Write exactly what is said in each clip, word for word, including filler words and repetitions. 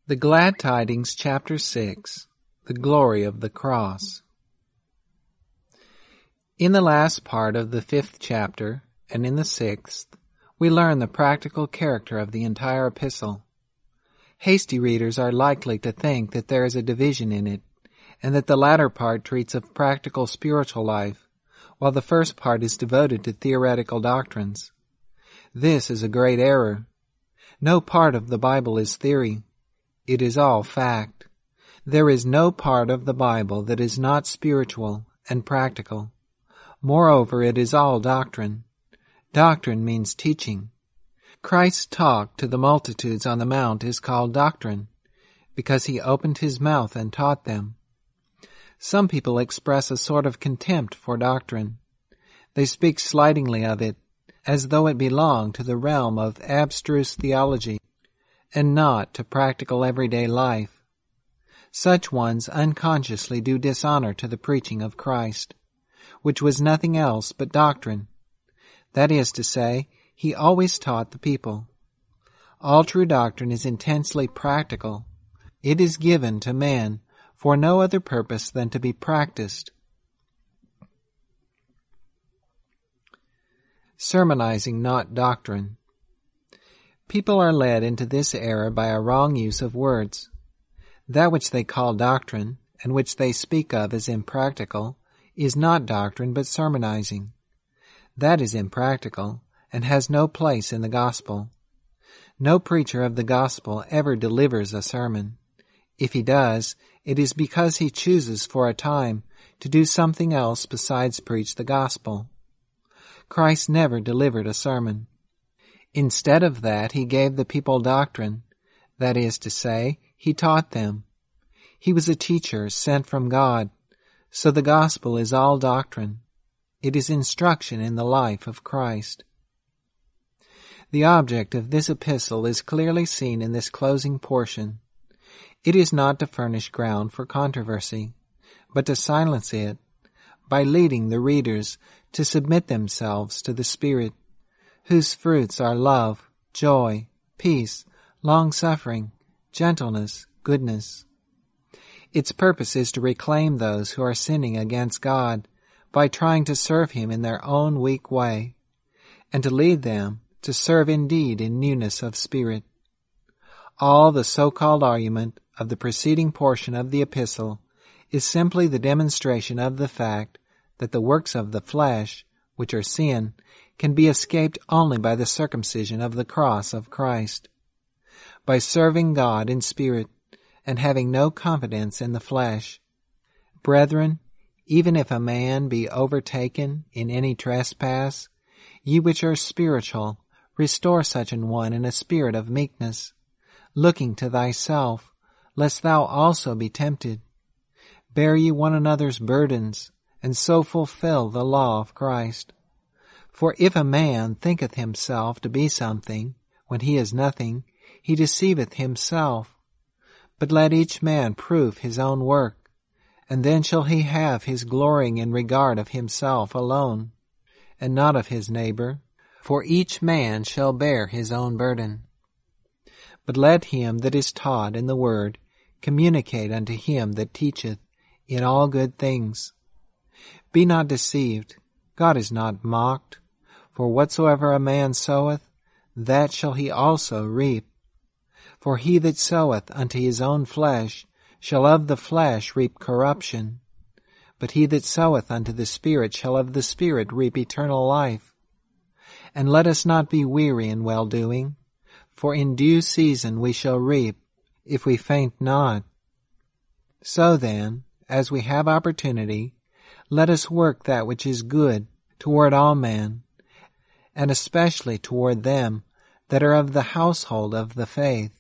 The Glad Tidings, Chapter six, The Glory of the Cross. In the last part of the fifth chapter, and in the sixth, we learn the practical character of the entire epistle. Hasty readers are likely to think that there is a division in it, and that the latter part treats of practical spiritual life, while the first part is devoted to theoretical doctrines. This is a great error. No part of the Bible is theory. It is all fact. There is no part of the Bible that is not spiritual and practical. Moreover, it is all doctrine. Doctrine means teaching. Christ's talk to the multitudes on the mount is called doctrine, because he opened his mouth and taught them. Some people express a sort of contempt for doctrine. They speak slightingly of it, as though it belonged to the realm of abstruse theology, and not to practical everyday life. Such ones unconsciously do dishonor to the preaching of Christ, which was nothing else but doctrine. That is to say, he always taught the people. All true doctrine is intensely practical. It is given to man for no other purpose than to be practiced. Sermonizing, not doctrine. People are led into this error by a wrong use of words. That which they call doctrine, and which they speak of as impractical, is not doctrine but sermonizing. That is impractical, and has no place in the gospel. No preacher of the gospel ever delivers a sermon. If he does, it is because he chooses for a time to do something else besides preach the gospel. Christ never delivered a sermon. Instead of that, he gave the people doctrine. That is to say, he taught them. He was a teacher sent from God, so the gospel is all doctrine. It is instruction in the life of Christ. The object of this epistle is clearly seen in this closing portion. It is not to furnish ground for controversy, but to silence it by leading the readers to submit themselves to the Spirit, whose fruits are love, joy, peace, long-suffering, gentleness, goodness. Its purpose is to reclaim those who are sinning against God by trying to serve him in their own weak way, and to lead them to serve indeed in newness of spirit. All the so-called argument of the preceding portion of the epistle is simply the demonstration of the fact that the works of the flesh, which are sin, can be escaped only by the circumcision of the cross of Christ. By serving God in spirit and having no confidence in the flesh. Brethren, even if a man be overtaken in any trespass, ye which are spiritual, restore such an one in a spirit of meekness, looking to thyself, lest thou also be tempted. Bear ye one another's burdens, and so fulfill the law of Christ. For if a man thinketh himself to be something, when he is nothing, he deceiveth himself. But let each man prove his own work, and then shall he have his glorying in regard of himself alone, and not of his neighbor, for each man shall bear his own burden. But let him that is taught in the word communicate unto him that teacheth in all good things. Be not deceived, God is not mocked. For whatsoever a man soweth, that shall he also reap. For he that soweth unto his own flesh shall of the flesh reap corruption, but he that soweth unto the Spirit shall of the Spirit reap eternal life. And let us not be weary in well-doing, for in due season we shall reap, if we faint not. So then, as we have opportunity, let us work that which is good toward all men, and especially toward them that are of the household of the faith.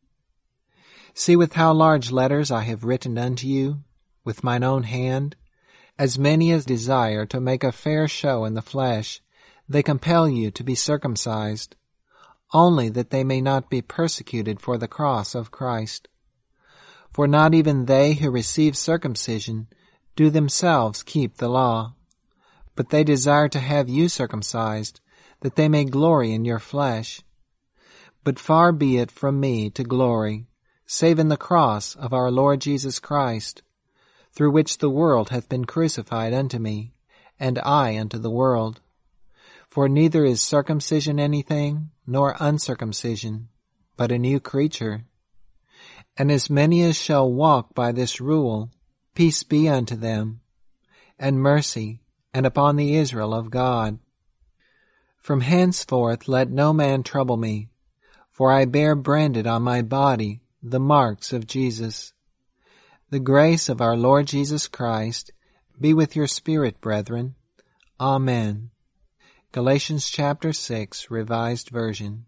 See with how large letters I have written unto you, with mine own hand. As many as desire to make a fair show in the flesh, they compel you to be circumcised, only that they may not be persecuted for the cross of Christ. For not even they who receive circumcision do themselves keep the law, but they desire to have you circumcised, that they may glory in your flesh. But far be it from me to glory, save in the cross of our Lord Jesus Christ, through which the world hath been crucified unto me, and I unto the world. For neither is circumcision anything, nor uncircumcision, but a new creature. And as many as shall walk by this rule, peace be unto them, and mercy, and upon the Israel of God. From henceforth let no man trouble me, for I bear branded on my body the marks of Jesus. The grace of our Lord Jesus Christ be with your spirit, brethren. Amen. Galatians chapter six, Revised Version.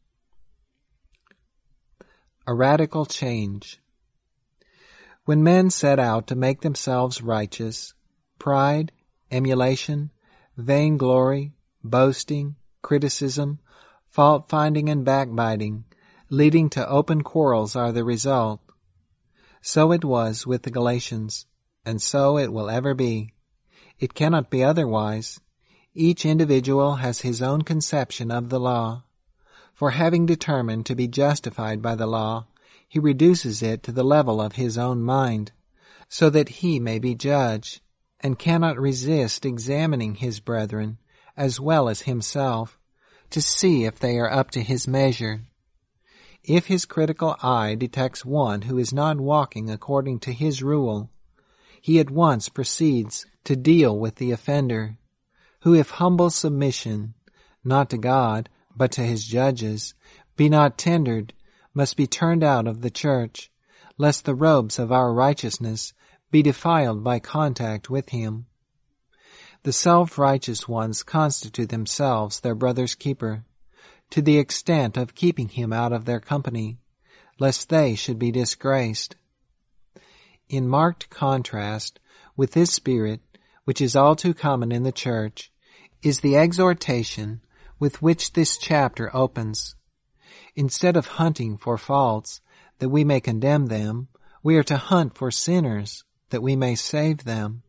A radical change. When men set out to make themselves righteous, pride, emulation, vainglory, boasting, criticism, fault-finding and backbiting, leading to open quarrels are the result. So it was with the Galatians, and so it will ever be. It cannot be otherwise. Each individual has his own conception of the law. For having determined to be justified by the law, he reduces it to the level of his own mind, so that he may be judge, and cannot resist examining his brethren, as well as himself, to see if they are up to his measure. If his critical eye detects one who is not walking according to his rule, he at once proceeds to deal with the offender, who if humble submission, not to God, but to his judges, be not tendered, must be turned out of the church, lest the robes of our righteousness be defiled by contact with him. The self-righteous ones constitute themselves their brother's keeper, to the extent of keeping him out of their company, lest they should be disgraced. In marked contrast with this spirit, which is all too common in the church, is the exhortation with which this chapter opens. Instead of hunting for faults, that we may condemn them, we are to hunt for sinners, that we may save them.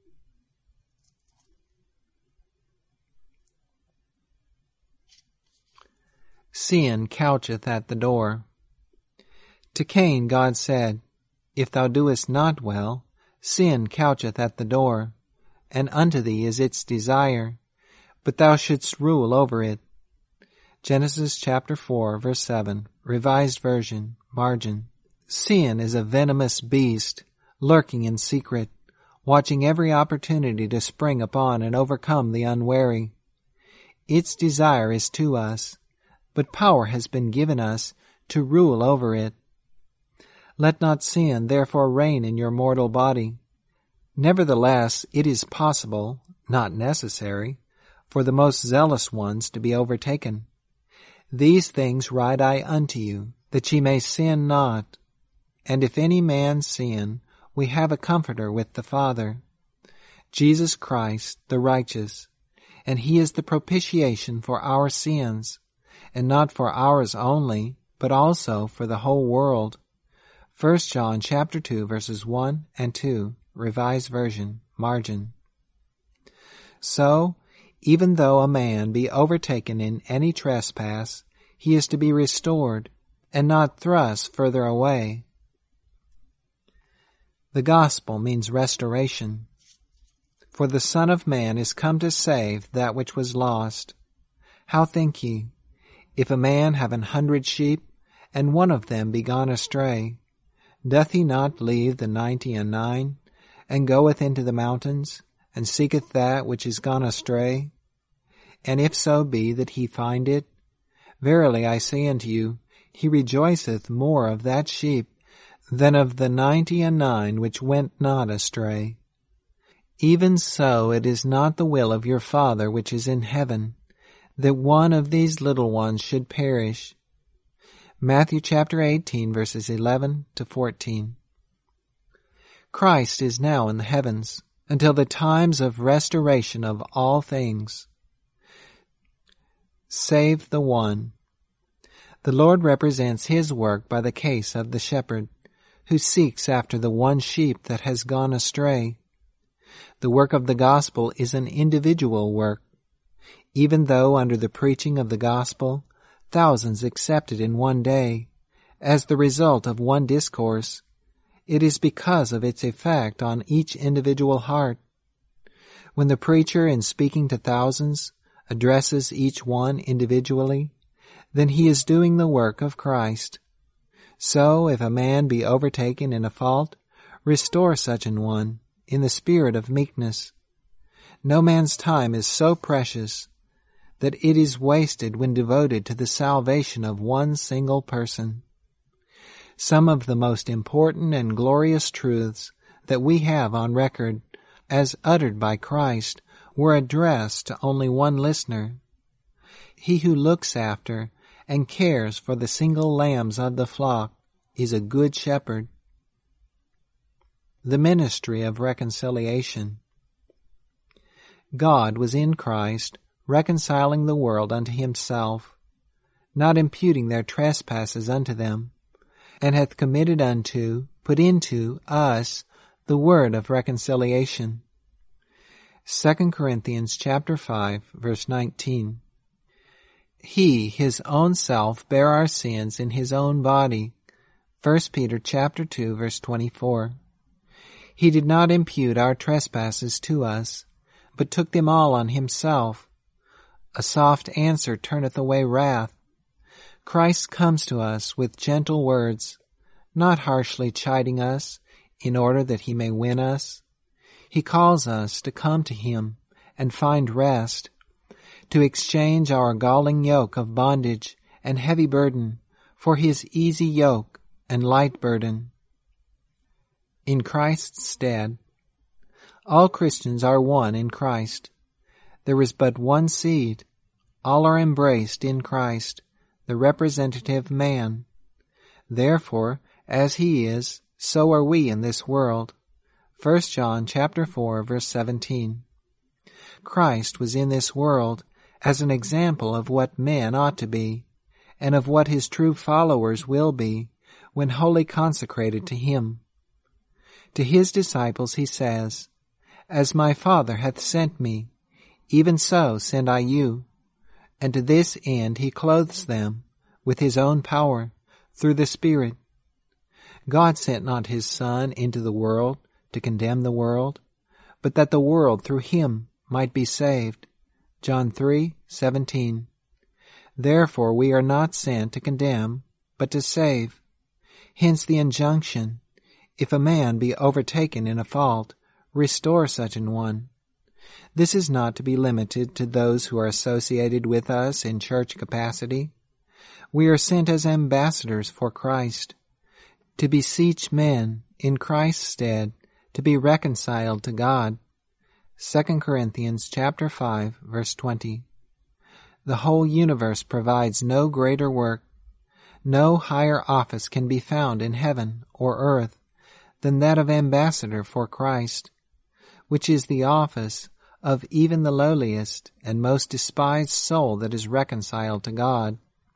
Sin coucheth at the door. To Cain God said, If thou doest not well, sin coucheth at the door, and unto thee is its desire, but thou shouldst rule over it. Genesis chapter four, verse seven, Revised Version, margin. Sin is a venomous beast, lurking in secret, watching every opportunity to spring upon and overcome the unwary. Its desire is to us, but power has been given us to rule over it. Let not sin therefore reign in your mortal body. Nevertheless, it is possible, not necessary, for the most zealous ones to be overtaken. These things write I unto you, that ye may sin not. And if any man sin, we have a Comforter with the Father, Jesus Christ the righteous, and he is the propitiation for our sins, and not for ours only, but also for the whole world. First John chapter two, verses one and two, Revised Version, margin. So, even though a man be overtaken in any trespass, he is to be restored, and not thrust further away. The gospel means restoration. For the Son of Man is come to save that which was lost. How think ye? If a man have an hundred sheep, and one of them be gone astray, doth he not leave the ninety and nine, and goeth into the mountains, and seeketh that which is gone astray? And if so be that he find it, verily I say unto you, he rejoiceth more of that sheep than of the ninety and nine which went not astray. Even so it is not the will of your Father which is in heaven, that one of these little ones should perish. Matthew chapter eighteen, verses eleven to fourteen. Christ is now in the heavens, until the times of restoration of all things. Save the one. The Lord represents his work by the case of the shepherd, who seeks after the one sheep that has gone astray. The work of the gospel is an individual work. Even though under the preaching of the gospel thousands accepted in one day, as the result of one discourse, it is because of its effect on each individual heart. When the preacher, in speaking to thousands, addresses each one individually, then he is doing the work of Christ. So, if a man be overtaken in a fault, restore such an one in the spirit of meekness. No man's time is so precious that it is wasted when devoted to the salvation of one single person. Some of the most important and glorious truths that we have on record, as uttered by Christ, were addressed to only one listener. He who looks after and cares for the single lambs of the flock is a good shepherd. The ministry of reconciliation. God was in Christ, reconciling the world unto himself, not imputing their trespasses unto them, and hath committed unto, put into, us the word of reconciliation. Second Corinthians chapter five, verse nineteen. He, his own self, bare our sins in his own body. First Peter chapter two, verse twenty-four. He did not impute our trespasses to us, but took them all on himself. A soft answer turneth away wrath. Christ comes to us with gentle words, not harshly chiding us, in order that he may win us. He calls us to come to him and find rest, to exchange our galling yoke of bondage and heavy burden for his easy yoke and light burden. In Christ's stead. All Christians are one in Christ. There is but one seed. All are embraced in Christ, the representative man. Therefore, as he is, so are we in this world. First John chapter four, verse seventeen. Christ was in this world as an example of what men ought to be, and of what his true followers will be when wholly consecrated to him. To his disciples he says, As my Father hath sent me, even so send I you. And to this end he clothes them with his own power through the Spirit. God sent not his Son into the world to condemn the world, but that the world through him might be saved. John three seventeen. Therefore we are not sent to condemn, but to save. Hence the injunction, if a man be overtaken in a fault, restore such an one. This is not to be limited to those who are associated with us in church capacity. We are sent as ambassadors for Christ, to beseech men in Christ's stead to be reconciled to God. Second Corinthians chapter five, verse twenty. The whole universe provides no greater work. No higher office can be found in heaven or earth than that of ambassador for Christ, which is the office of even the lowliest and most despised soul that is reconciled to God.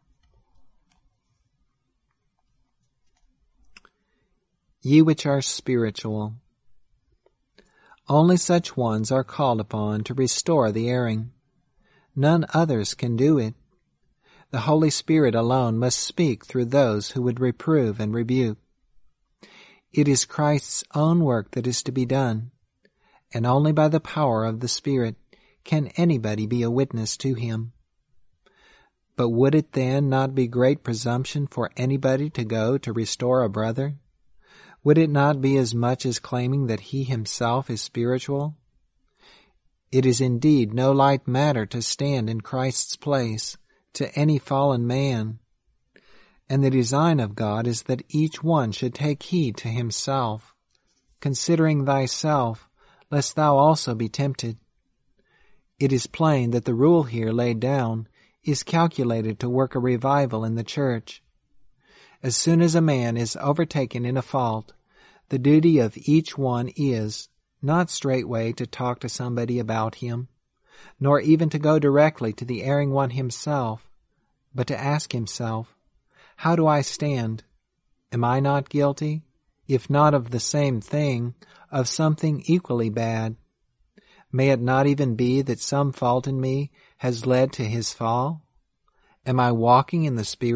Ye which are spiritual. Only such ones are called upon to restore the erring. None others can do it. The Holy Spirit alone must speak through those who would reprove and rebuke. It is Christ's own work that is to be done, and only by the power of the Spirit can anybody be a witness to him. But would it then not be great presumption for anybody to go to restore a brother? Would it not be as much as claiming that he himself is spiritual? It is indeed no light matter to stand in Christ's place to any fallen man, and the design of God is that each one should take heed to himself, considering thyself, lest thou also be tempted. It is plain that the rule here laid down is calculated to work a revival in the church. As soon as a man is overtaken in a fault, the duty of each one is not straightway to talk to somebody about him, nor even to go directly to the erring one himself, but to ask himself, how do I stand? Am I not guilty? If not of the same thing, of something equally bad? May it not even be that some fault in me has led to his fall? Am I walking in the Spirit,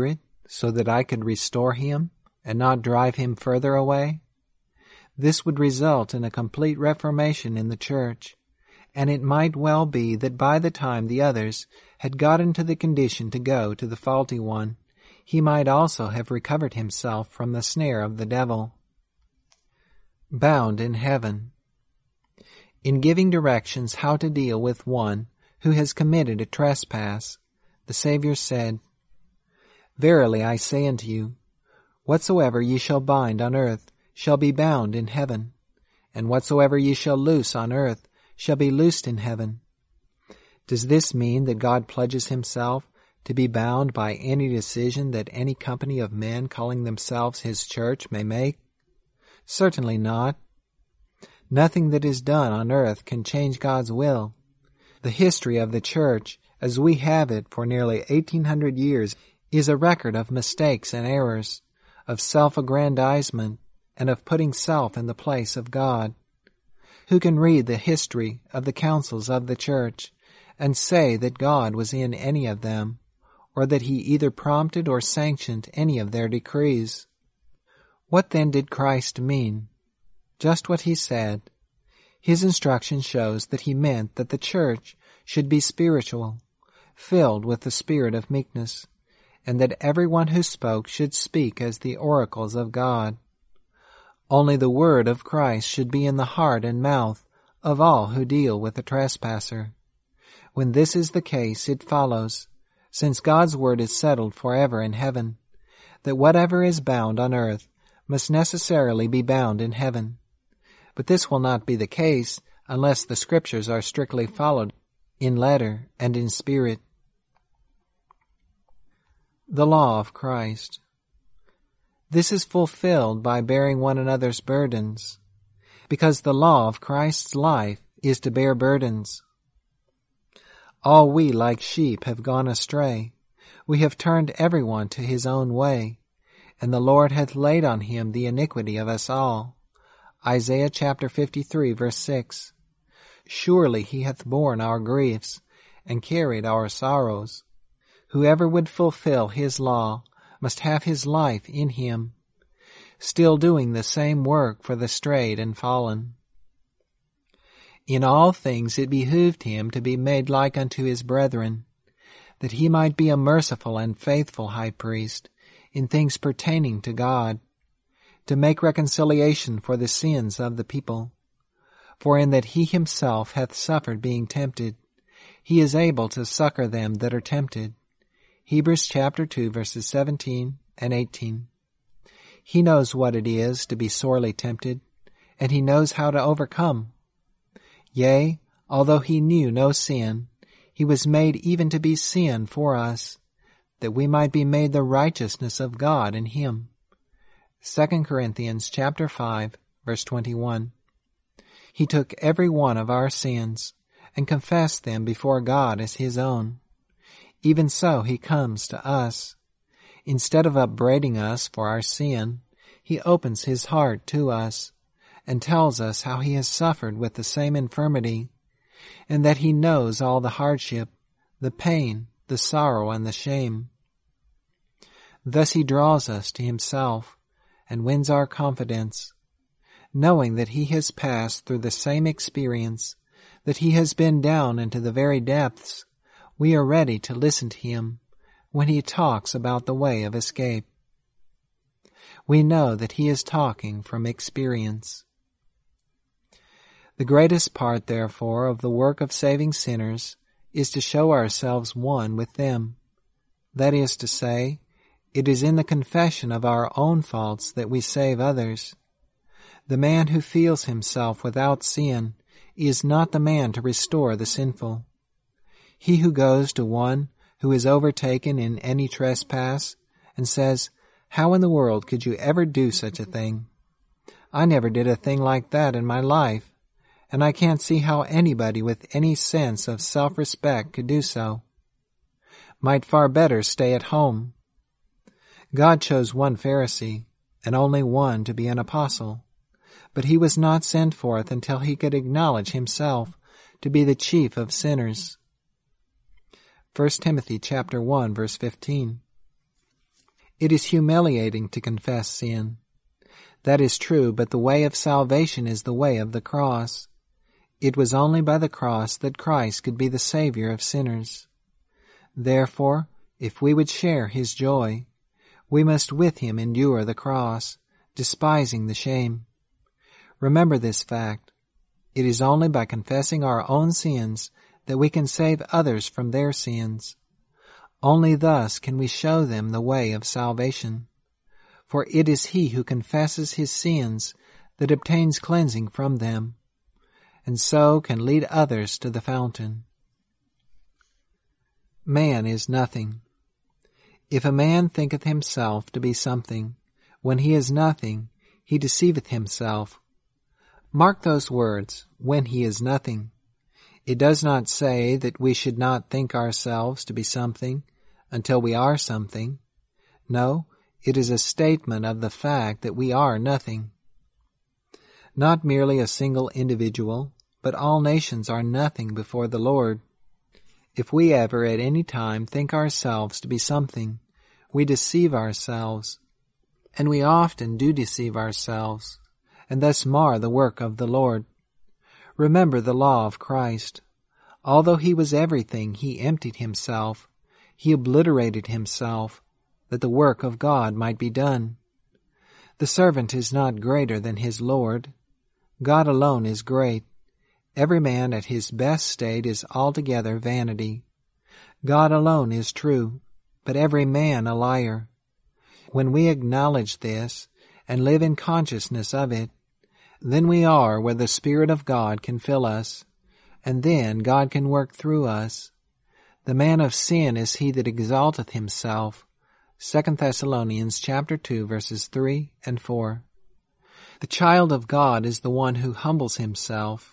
so that I could restore him and not drive him further away? This would result in a complete reformation in the church, and it might well be that by the time the others had got into the condition to go to the faulty one, he might also have recovered himself from the snare of the devil. Bound in heaven. In giving directions how to deal with one who has committed a trespass, the Savior said, Verily I say unto you, whatsoever ye shall bind on earth shall be bound in heaven, and whatsoever ye shall loose on earth shall be loosed in heaven. Does this mean that God pledges himself to be bound by any decision that any company of men calling themselves his church may make? Certainly not. Nothing that is done on earth can change God's will. The history of the church, as we have it for nearly eighteen hundred years, is a record of mistakes and errors, of self-aggrandizement, and of putting self in the place of God. Who can read the history of the councils of the church and say that God was in any of them, or that he either prompted or sanctioned any of their decrees? What then did Christ mean? Just what he said. His instruction shows that he meant that the church should be spiritual, filled with the spirit of meekness, and that everyone who spoke should speak as the oracles of God. Only the word of Christ should be in the heart and mouth of all who deal with the trespasser. When this is the case, it follows, since God's word is settled forever in heaven, that whatever is bound on earth must necessarily be bound in heaven. But this will not be the case unless the Scriptures are strictly followed in letter and in spirit. The law of Christ. This is fulfilled by bearing one another's burdens, because the law of Christ's life is to bear burdens. All we like sheep have gone astray. We have turned every one to his own way, and the Lord hath laid on him the iniquity of us all. Isaiah chapter fifty-three, verse six. Surely he hath borne our griefs, and carried our sorrows. Whoever would fulfill his law must have his life in him, still doing the same work for the strayed and fallen. In all things it behooved him to be made like unto his brethren, that he might be a merciful and faithful high priest in things pertaining to God, to make reconciliation for the sins of the people. For in that he himself hath suffered being tempted, he is able to succor them that are tempted. Hebrews chapter two, verses seventeen and eighteen. He knows what it is to be sorely tempted, and he knows how to overcome. Yea, although he knew no sin, he was made even to be sin for us, that we might be made the righteousness of God in him. Second Corinthians chapter five, verse twenty-one. He took every one of our sins and confessed them before God as his own. Even so he comes to us. Instead of upbraiding us for our sin, he opens his heart to us and tells us how he has suffered with the same infirmity, and that he knows all the hardship, the pain, the sorrow, and the shame. Thus he draws us to himself and wins our confidence, knowing that he has passed through the same experience, that he has been down into the very depths. We are ready to listen to him when he talks about the way of escape. We know that he is talking from experience. The greatest part, therefore, of the work of saving sinners is to show ourselves one with them. That is to say, it is in the confession of our own faults that we save others. The man who feels himself without sin is not the man to restore the sinful. He who goes to one who is overtaken in any trespass and says, "How in the world could you ever do such a thing? I never did a thing like that in my life, and I can't see how anybody with any sense of self-respect could do so," might far better stay at home. God chose one Pharisee, and only one to be an apostle, but he was not sent forth until he could acknowledge himself to be the chief of sinners. First Timothy chapter one, verse fifteen. It is humiliating to confess sin. That is true, but the way of salvation is the way of the cross. It was only by the cross that Christ could be the Savior of sinners. Therefore, if we would share his joy, we must with him endure the cross, despising the shame. Remember this fact. It is only by confessing our own sins that we can save others from their sins. Only thus can we show them the way of salvation. For it is he who confesses his sins that obtains cleansing from them, and so can lead others to the fountain. Man is nothing. If a man thinketh himself to be something, when he is nothing, he deceiveth himself. Mark those words, when he is nothing. It does not say that we should not think ourselves to be something until we are something. No, it is a statement of the fact that we are nothing. Not merely a single individual, but all nations are nothing before the Lord. If we ever at any time think ourselves to be something, we deceive ourselves, and we often do deceive ourselves, and thus mar the work of the Lord. Remember the law of Christ. Although he was everything, he emptied himself. He obliterated himself, that the work of God might be done. The servant is not greater than his Lord. God alone is great. Every man at his best state is altogether vanity. God alone is true, but every man a liar. When we acknowledge this and live in consciousness of it, then we are where the Spirit of God can fill us, and then God can work through us. The man of sin is he that exalteth himself. Second Thessalonians chapter two, verses three and four. The child of God is the one who humbles himself.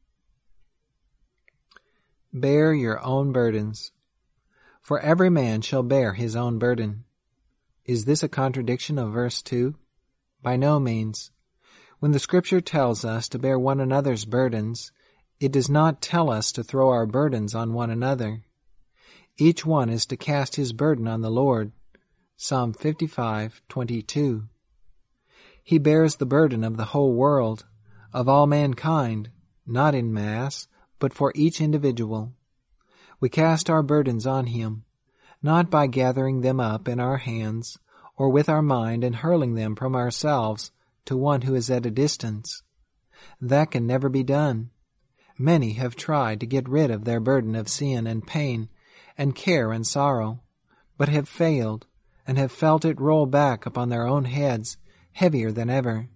Bear your own burdens. For every man shall bear his own burden. Is this a contradiction of verse two? By no means. When the Scripture tells us to bear one another's burdens, it does not tell us to throw our burdens on one another. Each one is to cast his burden on the Lord. Psalm fifty-five, twenty-two. He bears the burden of the whole world, of all mankind, not in mass, but for each individual. We cast our burdens on him, not by gathering them up in our hands, or with our mind and hurling them from ourselves to one who is at a distance. That can never be done. Many have tried to get rid of their burden of sin and pain and care and sorrow, but have failed, and have felt it roll back upon their own heads heavier than ever,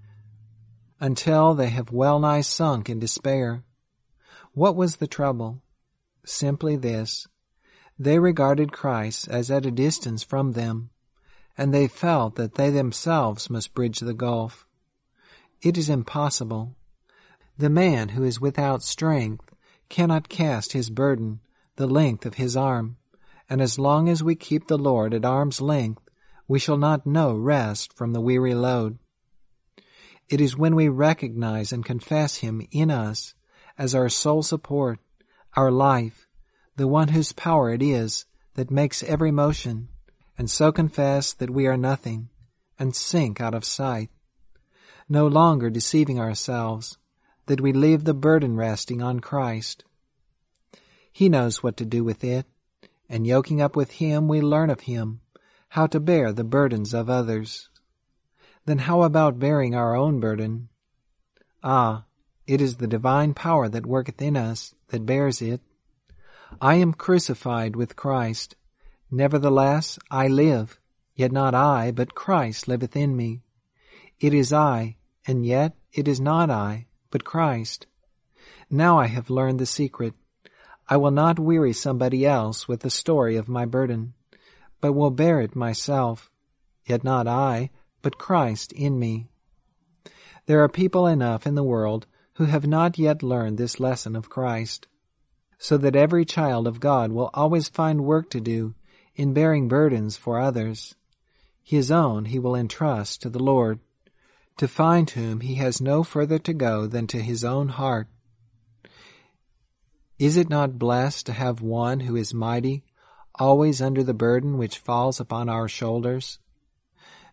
until they have well nigh sunk in despair. What was the trouble? Simply this. They regarded Christ as at a distance from them, and they felt that they themselves must bridge the gulf. It is impossible. The man who is without strength cannot cast his burden the length of his arm, and as long as we keep the Lord at arm's length, we shall not know rest from the weary load. It is when we recognize and confess him in us as our sole support, our life, the one whose power it is that makes every motion, and so confess that we are nothing, and sink out of sight, no longer deceiving ourselves, that we leave the burden resting on Christ. He knows what to do with it, and yoking up with him we learn of him, how to bear the burdens of others. Then how about bearing our own burden? Ah, it is the divine power that worketh in us that bears it. I am crucified with Christ. Nevertheless I live, yet not I, but Christ liveth in me. It is I, and yet it is not I, but Christ. Now I have learned the secret. I will not weary somebody else with the story of my burden, but will bear it myself, yet not I, but Christ in me. There are people enough in the world who have not yet learned this lesson of Christ, so that every child of God will always find work to do in bearing burdens for others. His own he will entrust to the Lord, to find whom he has no further to go than to his own heart. Is it not blessed to have one who is mighty, always under the burden which falls upon our shoulders?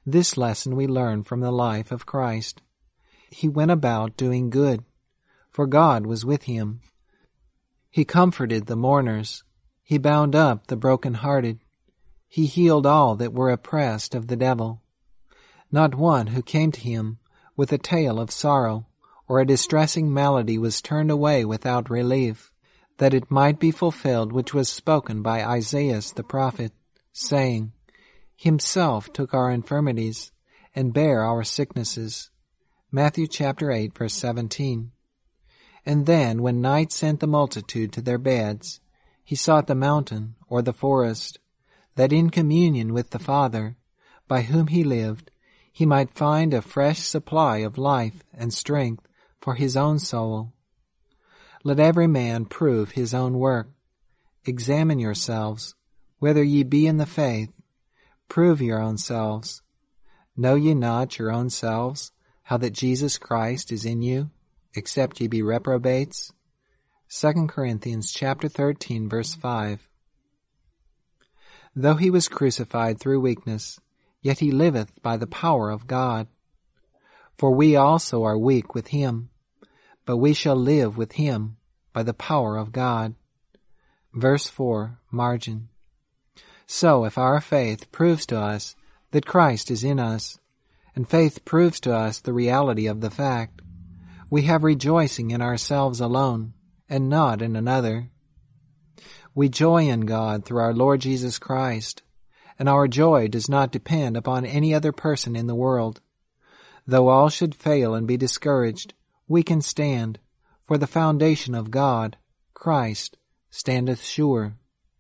This lesson we learn from the life of Christ. He went about doing good, for God was with him. He comforted the mourners. He bound up the broken-hearted. He healed all that were oppressed of the devil. Not one who came to him with a tale of sorrow or a distressing malady was turned away without relief, that it might be fulfilled which was spoken by Isaiah the prophet, saying, Himself took our infirmities and bare our sicknesses. Matthew chapter eight, verse seventeen. And then, when night sent the multitude to their beds, he sought the mountain or the forest, that in communion with the Father, by whom he lived, he might find a fresh supply of life and strength for his own soul. Let every man prove his own work. Examine yourselves, whether ye be in the faith. Prove your own selves. Know ye not your own selves, how that Jesus Christ is in you, except ye be reprobates? Second Corinthians chapter thirteen, verse five. Though he was crucified through weakness, yet he liveth by the power of God. For we also are weak with him, but we shall live with him by the power of God. Verse four, margin. So if our faith proves to us that Christ is in us, and faith proves to us the reality of the fact, we have rejoicing in ourselves alone, and not in another. We joy in God through our Lord Jesus Christ, and our joy does not depend upon any other person in the world. Though all should fail and be discouraged, we can stand, for the foundation of God, Christ, standeth sure.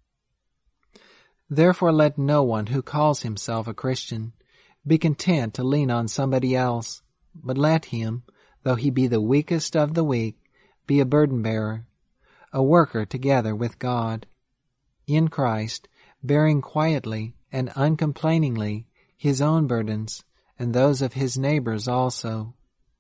Therefore let no one who calls himself a Christian be content to lean on somebody else, but let him, though he be the weakest of the weak, be a burden-bearer, a worker together with God, in Christ, bearing quietly and uncomplainingly his own burdens and those of his neighbors also.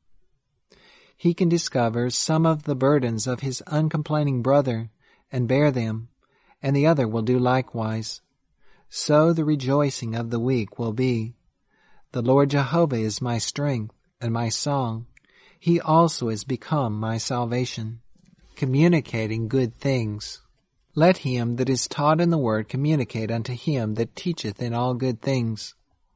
He can discover some of the burdens of his uncomplaining brother and bear them, and the other will do likewise. So the rejoicing of the weak will be. The Lord Jehovah is my strength and my song. He also is become my salvation. Communicating good things. Let him that is taught in the word communicate unto him that teacheth in all good things.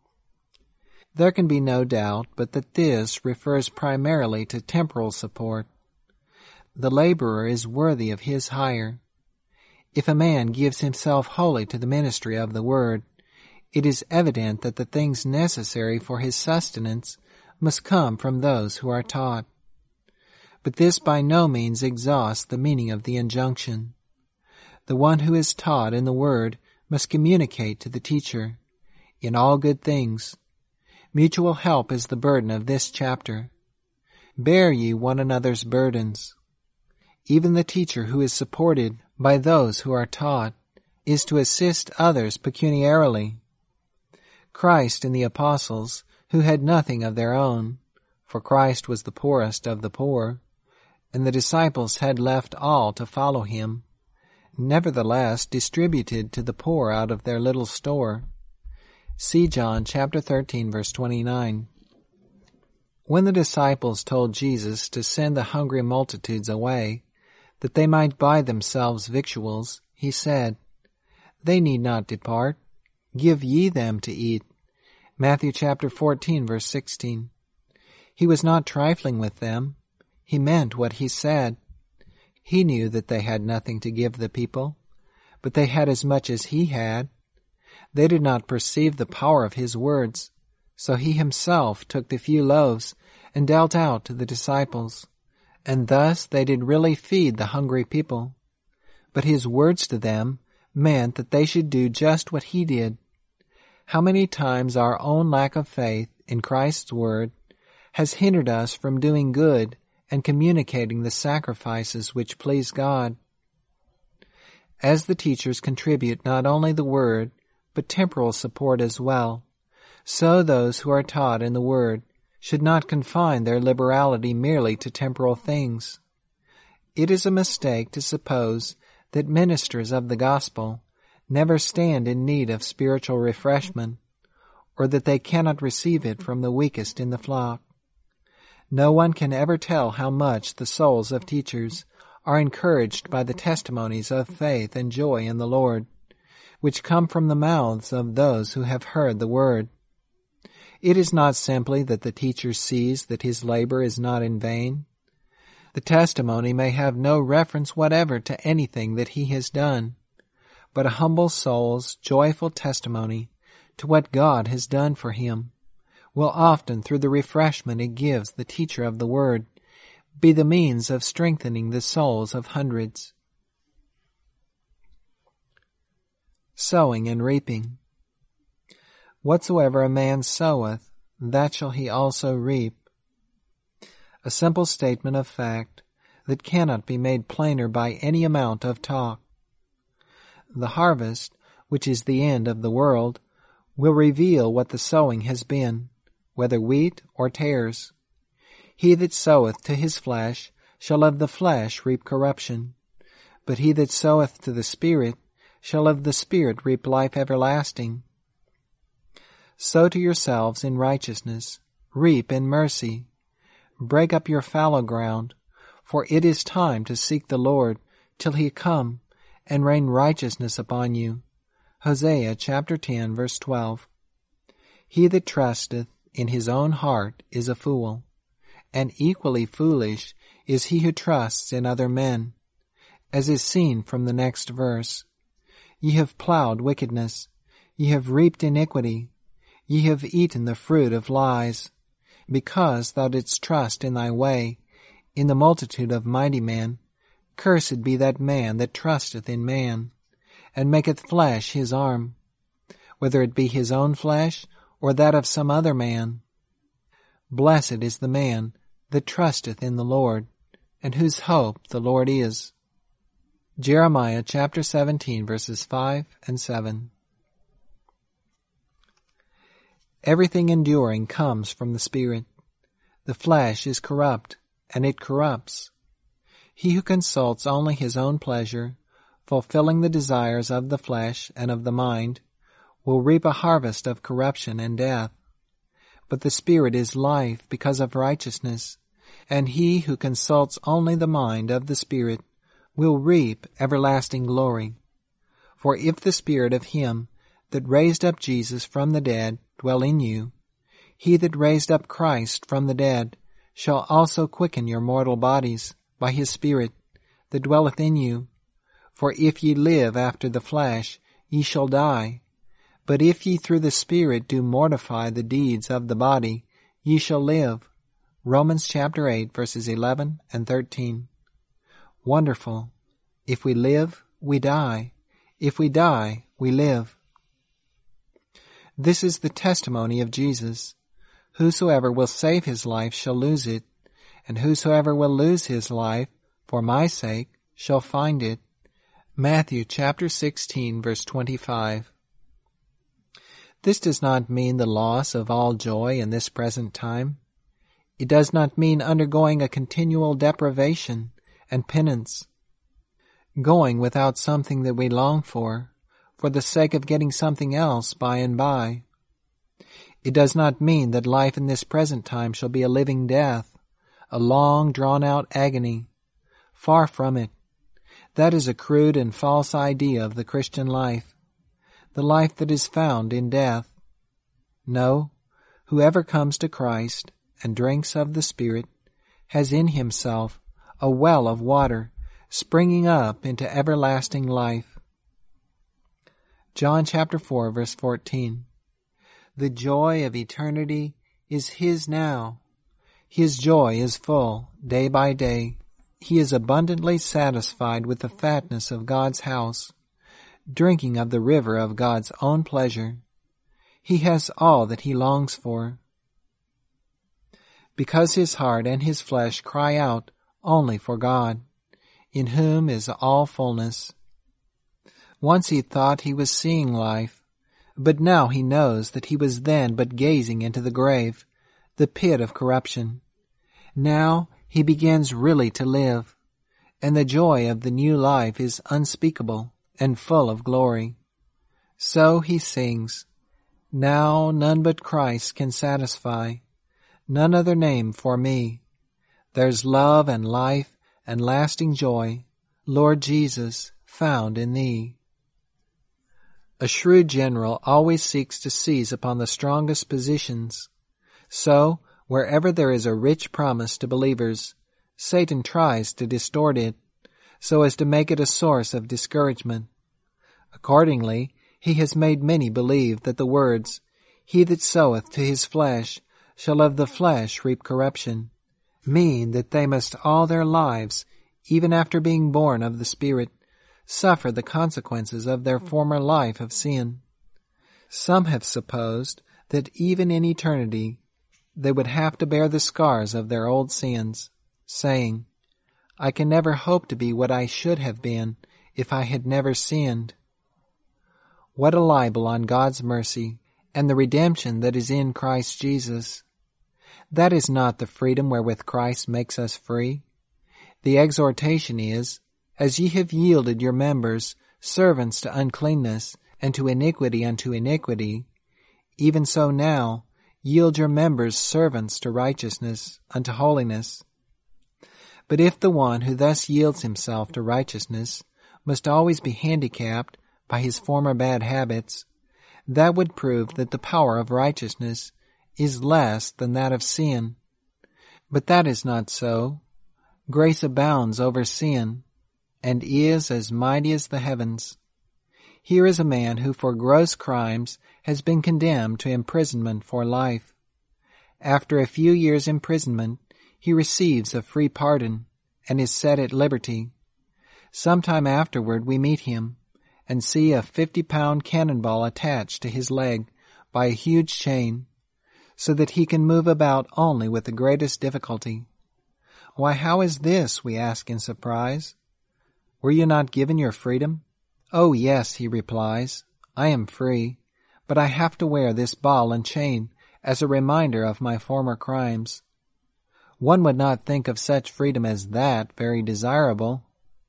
There can be no doubt but that this refers primarily to temporal support. The laborer is worthy of his hire. If a man gives himself wholly to the ministry of the word, it is evident that the things necessary for his sustenance must come from those who are taught. But this by no means exhausts the meaning of the injunction. The one who is taught in the word must communicate to the teacher, in all good things. Mutual help is the burden of this chapter. Bear ye one another's burdens. Even the teacher who is supported by those who are taught is to assist others pecuniarily. Christ and the apostles, who had nothing of their own, for Christ was the poorest of the poor, and the disciples had left all to follow him, nevertheless distributed to the poor out of their little store. See John chapter thirteen, verse twenty-nine. When the disciples told Jesus to send the hungry multitudes away, that they might buy themselves victuals, he said, They need not depart. Give ye them to eat. Matthew chapter fourteen, verse sixteen. He was not trifling with them. He meant what he said. He knew that they had nothing to give the people, but they had as much as he had. They did not perceive the power of his words, so he himself took the few loaves and dealt out to the disciples, and thus they did really feed the hungry people. But his words to them meant that they should do just what he did. How many times our own lack of faith in Christ's word has hindered us from doing good and communicating the sacrifices which please God. As the teachers contribute not only the word, but temporal support as well, so those who are taught in the word should not confine their liberality merely to temporal things. It is a mistake to suppose that ministers of the gospel never stand in need of spiritual refreshment, or that they cannot receive it from the weakest in the flock. No one can ever tell how much the souls of teachers are encouraged by the testimonies of faith and joy in the Lord, which come from the mouths of those who have heard the word. It is not simply that the teacher sees that his labor is not in vain. The testimony may have no reference whatever to anything that he has done, but a humble soul's joyful testimony to what God has done for him will often, through the refreshment it gives the teacher of the word, be the means of strengthening the souls of hundreds. Sowing and reaping. Whatsoever a man soweth, that shall he also reap. A simple statement of fact that cannot be made plainer by any amount of talk. The harvest, which is the end of the world, will reveal what the sowing has been, whether wheat or tares. He that soweth to his flesh shall of the flesh reap corruption, but he that soweth to the Spirit shall of the Spirit reap life everlasting. Sow to yourselves in righteousness, reap in mercy. Break up your fallow ground, for it is time to seek the Lord till he come and rain righteousness upon you. Hosea chapter ten, verse twelve. He that trusteth in his own heart is a fool, and equally foolish is he who trusts in other men, as is seen from the next verse. Ye have plowed wickedness, ye have reaped iniquity, ye have eaten the fruit of lies, because thou didst trust in thy way, in the multitude of mighty men. Cursed be that man that trusteth in man, and maketh flesh his arm, whether it be his own flesh, or that of some other man. Blessed is the man that trusteth in the Lord, and whose hope the Lord is. Jeremiah chapter seventeen, verses five and seven. Everything enduring comes from the Spirit. The flesh is corrupt, and it corrupts. He who consults only his own pleasure, fulfilling the desires of the flesh and of the mind, will reap a harvest of corruption and death. But the Spirit is life because of righteousness, and he who consults only the mind of the Spirit will reap everlasting glory. For if the Spirit of him that raised up Jesus from the dead dwell in you, he that raised up Christ from the dead shall also quicken your mortal bodies by his Spirit that dwelleth in you. For if ye live after the flesh, ye shall die. But if ye through the Spirit do mortify the deeds of the body, ye shall live. Romans chapter eight, verses eleven and thirteen. Wonderful. If we live, we die. If we die, we live. This is the testimony of Jesus. Whosoever will save his life shall lose it, and whosoever will lose his life for my sake shall find it. Matthew chapter sixteen, verse twenty-five. This does not mean the loss of all joy in this present time. It does not mean undergoing a continual deprivation and penance, going without something that we long for, for the sake of getting something else by and by. It does not mean that life in this present time shall be a living death, a long drawn-out agony. Far from it. That is a crude and false idea of the Christian life, the life that is found in death. No, whoever comes to Christ and drinks of the Spirit has in himself a well of water springing up into everlasting life. John chapter four, verse fourteen. The joy of eternity is his now. His joy is full day by day. He is abundantly satisfied with the fatness of God's house, drinking of the river of God's own pleasure. He has all that he longs for. Because his heart and his flesh cry out only for God, in whom is all fullness. Once he thought he was seeing life, but now he knows that he was then but gazing into the grave, the pit of corruption. Now he begins really to live, and the joy of the new life is unspeakable and full of glory. So he sings, Now none but Christ can satisfy, none other name for me. There's love and life and lasting joy, Lord Jesus, found in Thee. A shrewd general always seeks to seize upon the strongest positions. So, wherever there is a rich promise to believers, Satan tries to distort it, so as to make it a source of discouragement. Accordingly, he has made many believe that the words, "He that soweth to his flesh shall of the flesh reap corruption," mean that they must all their lives, even after being born of the Spirit, suffer the consequences of their former life of sin. Some have supposed that even in eternity they would have to bear the scars of their old sins, saying, "I can never hope to be what I should have been if I had never sinned." What a libel on God's mercy and the redemption that is in Christ Jesus. That is not the freedom wherewith Christ makes us free. The exhortation is, "As ye have yielded your members servants to uncleanness, and to iniquity unto iniquity, even so now yield your members servants to righteousness, unto holiness." But if the one who thus yields himself to righteousness must always be handicapped by his former bad habits, that would prove that the power of righteousness is less than that of sin. But that is not so. Grace abounds over sin, and is as mighty as the heavens. Here is a man who for gross crimes has been condemned to imprisonment for life. After a few years' imprisonment, he receives a free pardon, and is set at liberty. Some time afterward we meet him, and see a fifty-pound cannonball attached to his leg by a huge chain, so that he can move about only with the greatest difficulty. "Why, how is this?" we ask in surprise. "Were you not given your freedom?" "Oh, yes," he replies, "I am free, but I have to wear this ball and chain as a reminder of my former crimes." One would not think of such freedom as that very desirable.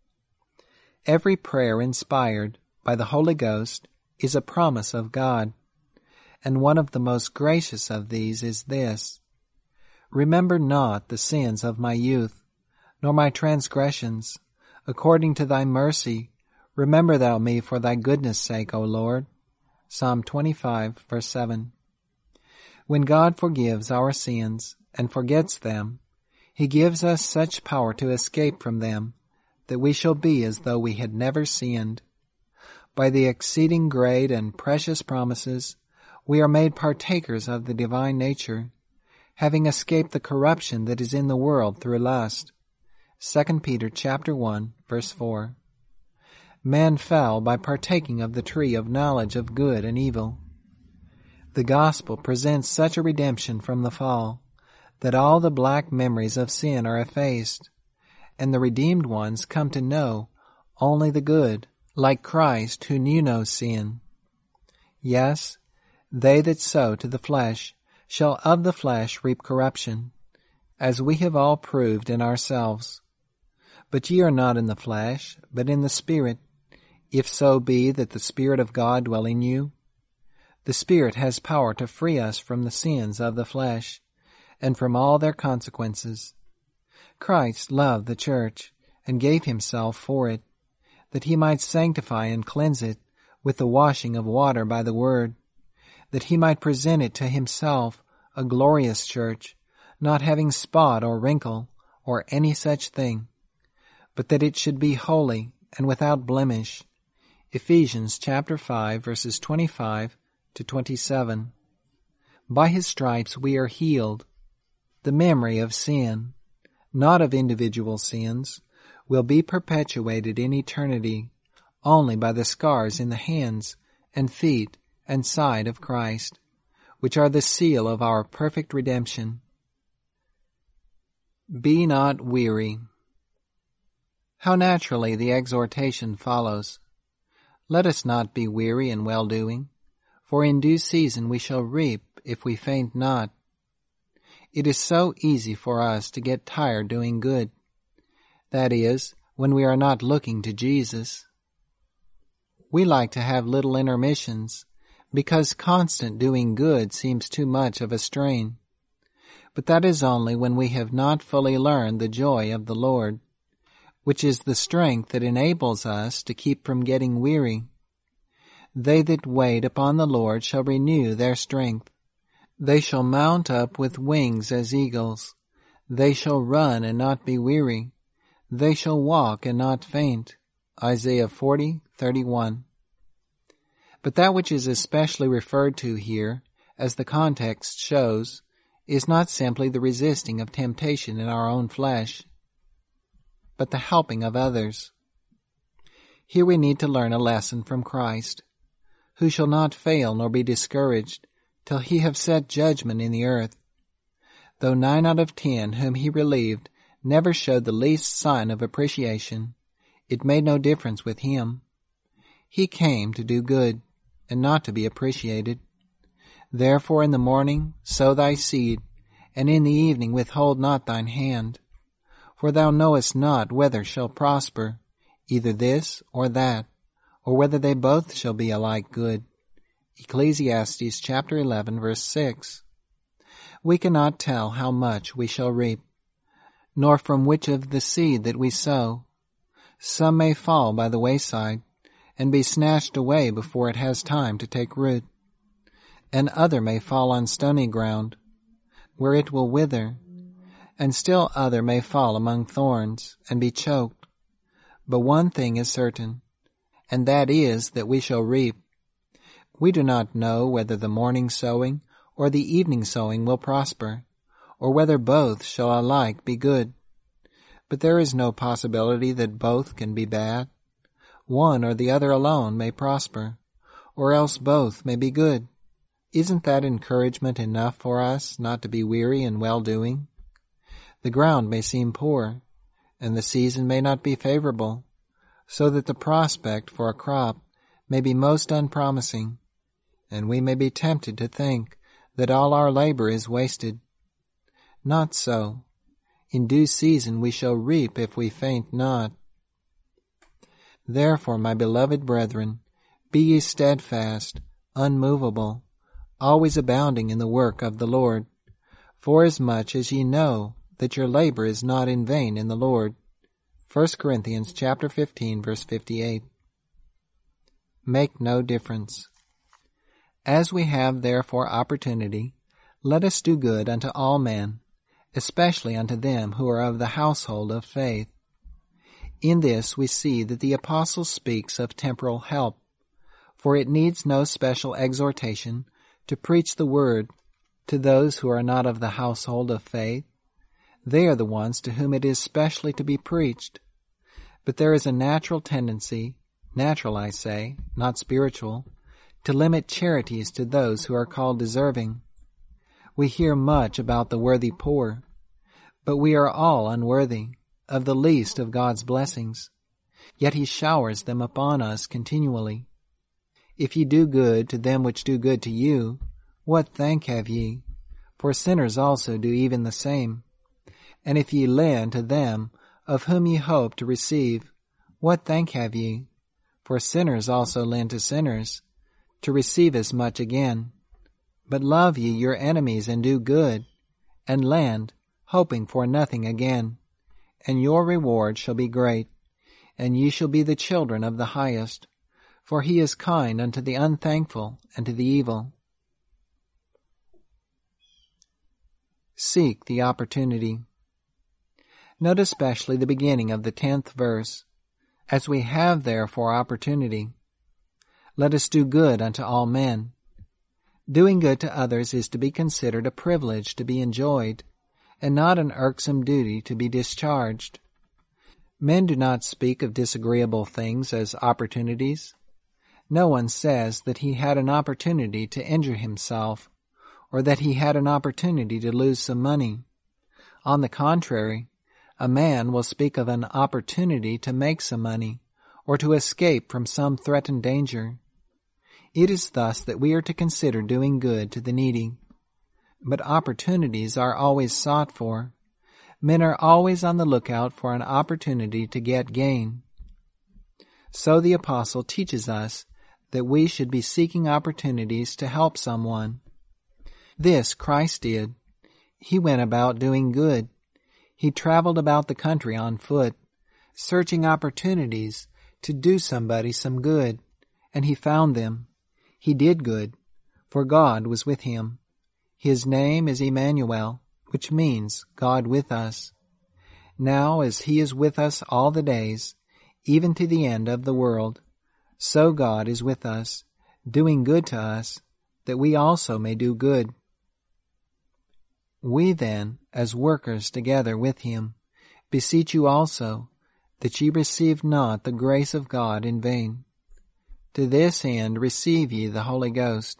Every prayer inspired by the Holy Ghost is a promise of God, and one of the most gracious of these is this: "Remember not the sins of my youth, nor my transgressions. According to thy mercy, remember thou me for thy goodness' sake, O Lord." Psalm twenty-five, verse seven. When God forgives our sins and forgets them, He gives us such power to escape from them that we shall be as though we had never sinned. By the exceeding great and precious promises, we are made partakers of the divine nature, having escaped the corruption that is in the world through lust. Second Peter chapter one, verse four. Man fell by partaking of the tree of knowledge of good and evil. The gospel presents such a redemption from the fall that all the black memories of sin are effaced, and the redeemed ones come to know only the good, like Christ who knew no sin. Yes, they that sow to the flesh shall of the flesh reap corruption, as we have all proved in ourselves. But ye are not in the flesh, but in the Spirit, if so be that the Spirit of God dwell in you. The Spirit has power to free us from the sins of the flesh, and from all their consequences. Christ loved the church, and gave himself for it, that he might sanctify and cleanse it with the washing of water by the word, that he might present it to himself a glorious church, not having spot or wrinkle or any such thing, but that it should be holy and without blemish. Ephesians chapter five, verses twenty-five to twenty-seven. By his stripes we are healed. The memory of sin, not of individual sins, will be perpetuated in eternity only by the scars in the hands and feet and side of Christ, which are the seal of our perfect redemption. Be not weary. How naturally the exhortation follows. Let us not be weary in well-doing, for in due season we shall reap if we faint not. It is so easy for us to get tired doing good. That is, when we are not looking to Jesus. We like to have little intermissions, because constant doing good seems too much of a strain. But that is only when we have not fully learned the joy of the Lord, which is the strength that enables us to keep from getting weary. They that wait upon the Lord shall renew their strength. They shall mount up with wings as eagles. They shall run and not be weary. They shall walk and not faint. Isaiah forty, thirty-one. But that which is especially referred to here, as the context shows, is not simply the resisting of temptation in our own flesh, but the helping of others. Here we need to learn a lesson from Christ, who shall not fail nor be discouraged till he have set judgment in the earth. Though nine out of ten whom he relieved never showed the least sign of appreciation, it made no difference with him. He came to do good, and not to be appreciated. Therefore in the morning sow thy seed, and in the evening withhold not thine hand. For thou knowest not whether shall prosper, either this or that, or whether they both shall be alike good. Ecclesiastes chapter eleven, verse six. We cannot tell how much we shall reap, nor from which of the seed that we sow. Some may fall by the wayside, and be snatched away before it has time to take root. And other may fall on stony ground, where it will wither, and still other may fall among thorns, and be choked. But one thing is certain, and that is that we shall reap. We do not know whether the morning sowing or the evening sowing will prosper, or whether both shall alike be good. But there is no possibility that both can be bad. One or the other alone may prosper, or else both may be good. Isn't that encouragement enough for us not to be weary in well-doing? The ground may seem poor, and the season may not be favorable, so that the prospect for a crop may be most unpromising, and we may be tempted to think that all our labor is wasted. Not so. In due season we shall reap if we faint not. Therefore, my beloved brethren, be ye steadfast, unmovable, always abounding in the work of the Lord, forasmuch as ye know that your labor is not in vain in the Lord. First Corinthians chapter fifteen, verse fifty-eight. Make no difference. As we have therefore opportunity, let us do good unto all men, especially unto them who are of the household of faith. In this we see that the apostle speaks of temporal help, for it needs no special exhortation to preach the word to those who are not of the household of faith. They are the ones to whom it is specially to be preached. But there is a natural tendency, natural I say, not spiritual, to limit charities to those who are called deserving. We hear much about the worthy poor, but we are all unworthy of the least of God's blessings, yet he showers them upon us continually. If ye do good to them which do good to you, what thank have ye? For sinners also do even the same. And if ye lend to them of whom ye hope to receive, what thank have ye? For sinners also lend to sinners, to receive as much again. But love ye your enemies, and do good, and lend, hoping for nothing again. And your reward shall be great, and ye shall be the children of the highest, for he is kind unto the unthankful and to the evil. Seek the opportunity. Note especially the beginning of the tenth verse. As we have therefore opportunity, let us do good unto all men. Doing good to others is to be considered a privilege to be enjoyed, and not an irksome duty to be discharged. Men do not speak of disagreeable things as opportunities. No one says that he had an opportunity to injure himself, or that he had an opportunity to lose some money. On the contrary, a man will speak of an opportunity to make some money, or to escape from some threatened danger. It is thus that we are to consider doing good to the needy. But opportunities are always sought for. Men are always on the lookout for an opportunity to get gain. So the apostle teaches us that we should be seeking opportunities to help someone. This Christ did. He went about doing good. He traveled about the country on foot, searching opportunities to do somebody some good, and he found them. He did good, for God was with him. His name is Emmanuel, which means God with us. Now as he is with us all the days, even to the end of the world, so God is with us, doing good to us, that we also may do good. We then, as workers together with him, beseech you also, that ye receive not the grace of God in vain. To this end receive ye the Holy Ghost.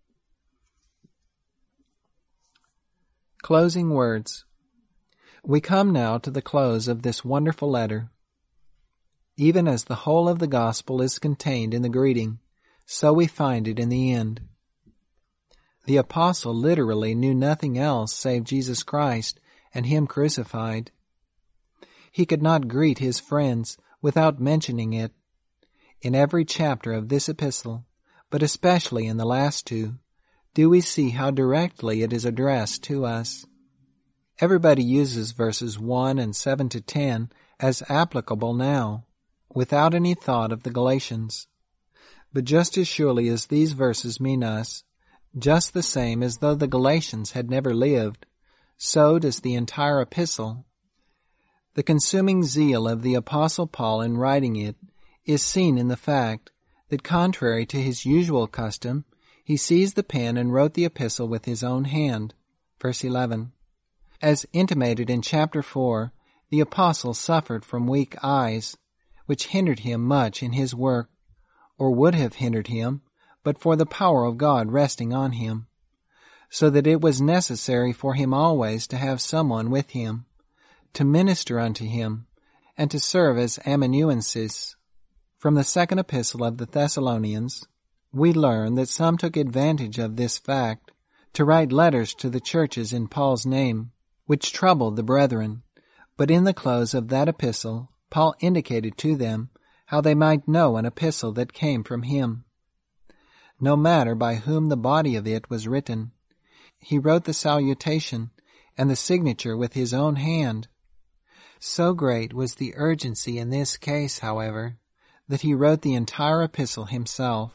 Closing words. We come now to the close of this wonderful letter. Even as the whole of the gospel is contained in the greeting, so we find it in the end. The apostle literally knew nothing else save Jesus Christ and him crucified. He could not greet his friends without mentioning it. In every chapter of this epistle, but especially in the last two, do we see how directly it is addressed to us. Everybody uses verses one and seven to ten as applicable now, without any thought of the Galatians. But just as surely as these verses mean us, just the same as though the Galatians had never lived, so does the entire epistle. The consuming zeal of the Apostle Paul in writing it is seen in the fact that, contrary to his usual custom, he seized the pen and wrote the epistle with his own hand. Verse eleven. As intimated in chapter four, the apostle suffered from weak eyes, which hindered him much in his work, or would have hindered him, but for the power of God resting on him, so that it was necessary for him always to have someone with him, to minister unto him, and to serve as amanuensis. From the second epistle of the Thessalonians, we learn that some took advantage of this fact to write letters to the churches in Paul's name, which troubled the brethren. But in the close of that epistle, Paul indicated to them how they might know an epistle that came from him. No matter by whom the body of it was written, he wrote the salutation and the signature with his own hand. So great was the urgency in this case, however, that he wrote the entire epistle himself.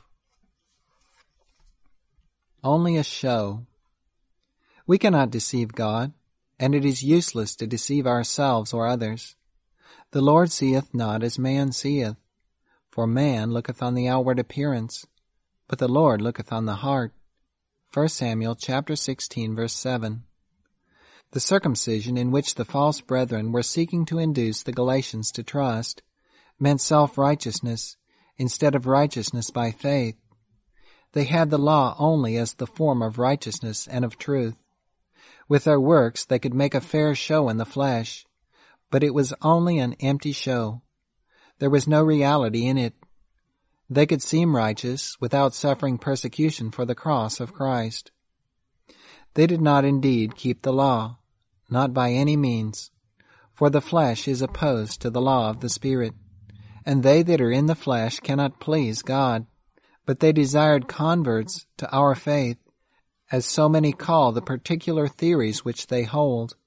Only a show. We cannot deceive God, and it is useless to deceive ourselves or others. The Lord seeth not as man seeth, for man looketh on the outward appearance, but the Lord looketh on the heart. First Samuel chapter sixteen, verse seven. The circumcision in which the false brethren were seeking to induce the Galatians to trust meant self-righteousness instead of righteousness by faith. They had the law only as the form of righteousness and of truth. With their works they could make a fair show in the flesh, but it was only an empty show. There was no reality in it. They could seem righteous without suffering persecution for the cross of Christ. They did not indeed keep the law, not by any means, for the flesh is opposed to the law of the Spirit, and they that are in the flesh cannot please God. But they desired converts to our faith, as so many call the particular theories which they hold.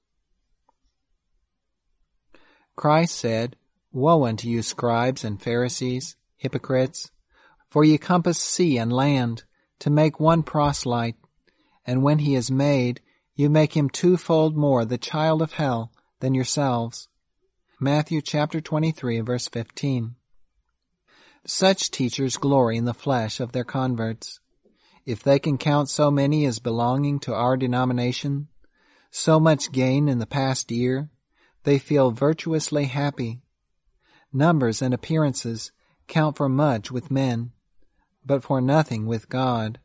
Christ said, Woe unto you, scribes and Pharisees, hypocrites, for ye compass sea and land, to make one proselyte, and when he is made, you make him twofold more the child of hell than yourselves. Matthew chapter twenty-three, verse fifteen. Such teachers glory in the flesh of their converts. If they can count so many as belonging to our denomination, so much gain in the past year, they feel virtuously happy. Numbers and appearances count for much with men, but for nothing with God.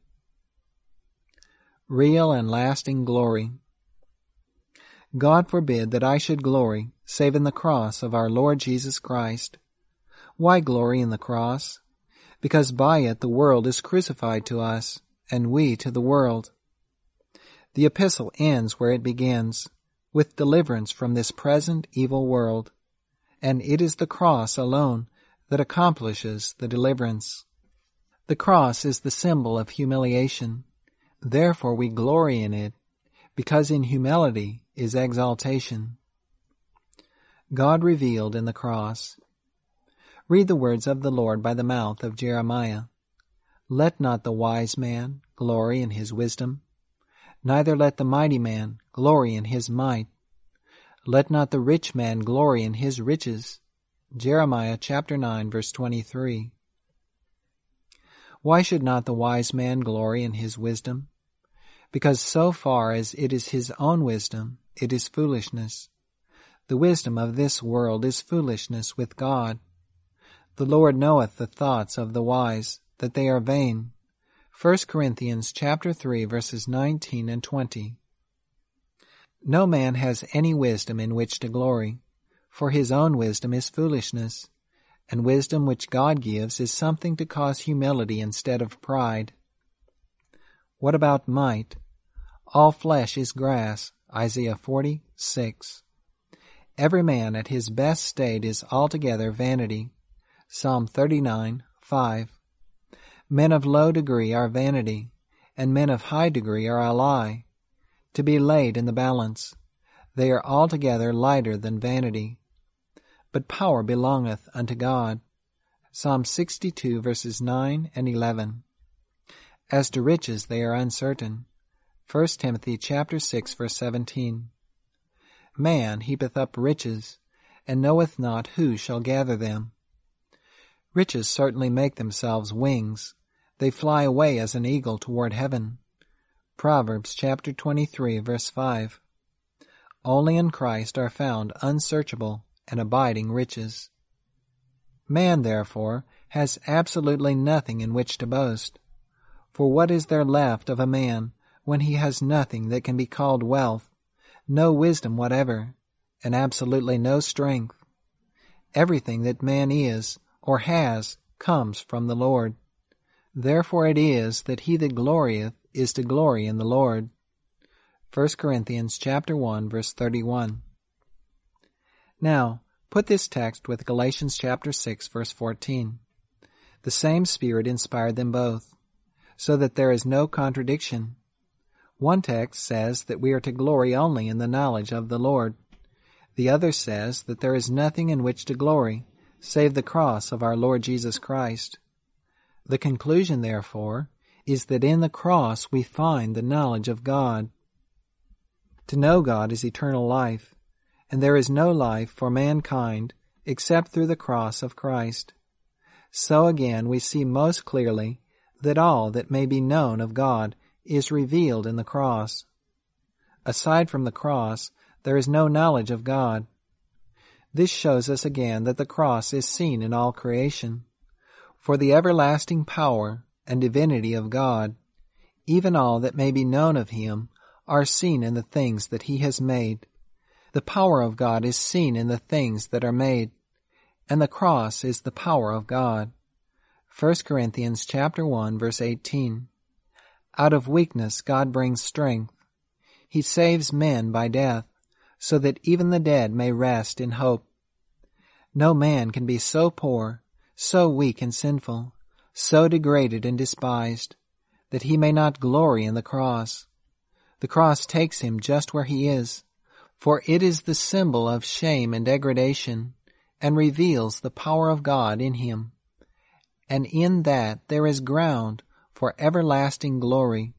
Real and lasting glory. God forbid that I should glory, save in the cross of our Lord Jesus Christ. Why glory in the cross? Because by it the world is crucified to us, and we to the world. The epistle ends where it begins, with deliverance from this present evil world, and it is the cross alone that accomplishes the deliverance. The cross is the symbol of humiliation. Therefore we glory in it, because in humility is exaltation. God revealed in the cross. Read the words of the Lord by the mouth of Jeremiah. Let not the wise man glory in his wisdom, neither let the mighty man glory in his might. Let not the rich man glory in his riches. Jeremiah chapter nine, verse twenty-three. Why should not the wise man glory in his wisdom? Because so far as it is his own wisdom, it is foolishness. The wisdom of this world is foolishness with God. The Lord knoweth the thoughts of the wise, that they are vain. First Corinthians chapter three, verses nineteen and twenty. No man has any wisdom in which to glory, for his own wisdom is foolishness, and wisdom which God gives is something to cause humility instead of pride. What about might? All flesh is grass, Isaiah forty, six. Every man at his best state is altogether vanity, Psalm thirty-nine, five. Men of low degree are vanity, and men of high degree are a lie, to be laid in the balance. They are altogether lighter than vanity. But power belongeth unto God. Psalm sixty-two, verses nine and eleven. As to riches, they are uncertain. First Timothy chapter six, verse seventeen. Man heapeth up riches, and knoweth not who shall gather them. Riches certainly make themselves wings. They fly away as an eagle toward heaven. Proverbs chapter twenty-three, verse five. Only in Christ are found unsearchable and abiding riches. Man, therefore, has absolutely nothing in which to boast. For what is there left of a man when he has nothing that can be called wealth, no wisdom whatever, and absolutely no strength? Everything that man is or has comes from the Lord. Therefore it is that he that glorieth is to glory in the Lord. First Corinthians chapter one, verse thirty-one. Now, put this text with Galatians chapter six, verse fourteen. The same Spirit inspired them both, so that there is no contradiction. One text says that we are to glory only in the knowledge of the Lord. The other says that there is nothing in which to glory, save the cross of our Lord Jesus Christ. The conclusion, therefore, is that in the cross we find the knowledge of God. To know God is eternal life, and there is no life for mankind except through the cross of Christ. So again we see most clearly that all that may be known of God is revealed in the cross. Aside from the cross, there is no knowledge of God. This shows us again that the cross is seen in all creation. For the everlasting power and divinity of God, even all that may be known of Him, are seen in the things that He has made. The power of God is seen in the things that are made, and the cross is the power of God. First Corinthians chapter one, verse eighteen. Out of weakness God brings strength. He saves men by death, so that even the dead may rest in hope. No man can be so poor, so weak and sinful, so degraded and despised, that he may not glory in the cross. The cross takes him just where he is, for it is the symbol of shame and degradation, and reveals the power of God in him. And in that there is ground for everlasting glory.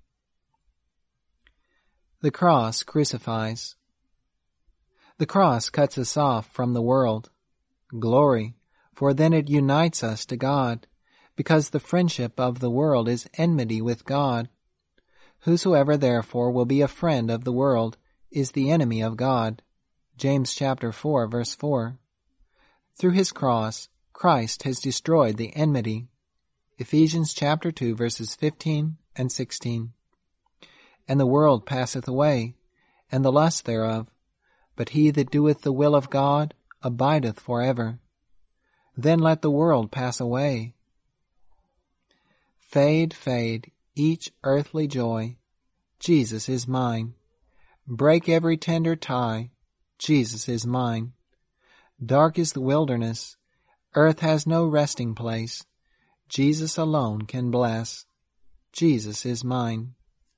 The cross crucifies. The cross cuts us off from the world. Glory, for then it unites us to God, because the friendship of the world is enmity with God. Whosoever therefore will be a friend of the world is the enemy of God. James chapter four, verse four. Through his cross, Christ has destroyed the enmity. Ephesians chapter two, verses fifteen and sixteen. And the world passeth away, and the lust thereof, but he that doeth the will of God abideth forever. Then let the world pass away. Fade, fade, each earthly joy, Jesus is mine. Break every tender tie, Jesus is mine. Dark is the wilderness, earth has no resting place, Jesus alone can bless. Jesus is mine.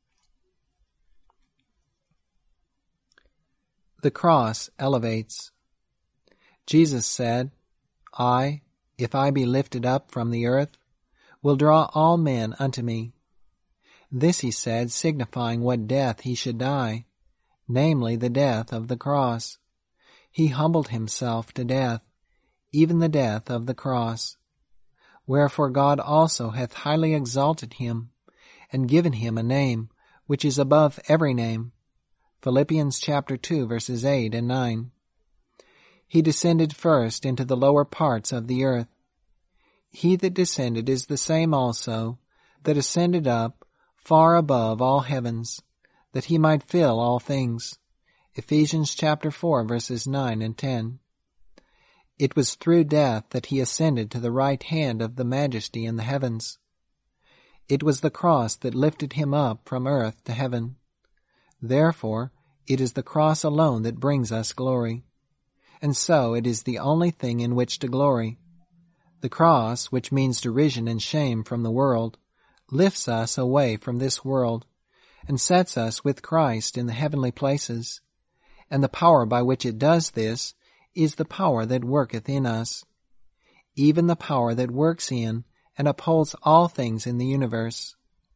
The cross elevates. Jesus said, I, if I be lifted up from the earth, will draw all men unto me. This he said, signifying what death he should die, namely the death of the cross. He humbled himself to death, even the death of the cross. Wherefore God also hath highly exalted him, and given him a name which is above every name. Philippians chapter two, verses eight and nine. He descended first into the lower parts of the earth. He that descended is the same also that ascended up far above all heavens, that he might fill all things. Ephesians chapter four, verses nine and ten. It was through death that he ascended to the right hand of the Majesty in the heavens. It was the cross that lifted him up from earth to heaven. Therefore, it is the cross alone that brings us glory. And so it is the only thing in which to glory. The cross, which means derision and shame from the world, lifts us away from this world, and sets us with Christ in the heavenly places. And the power by which it does this is the power that worketh in us, even the power that works in and upholds all things in the universe.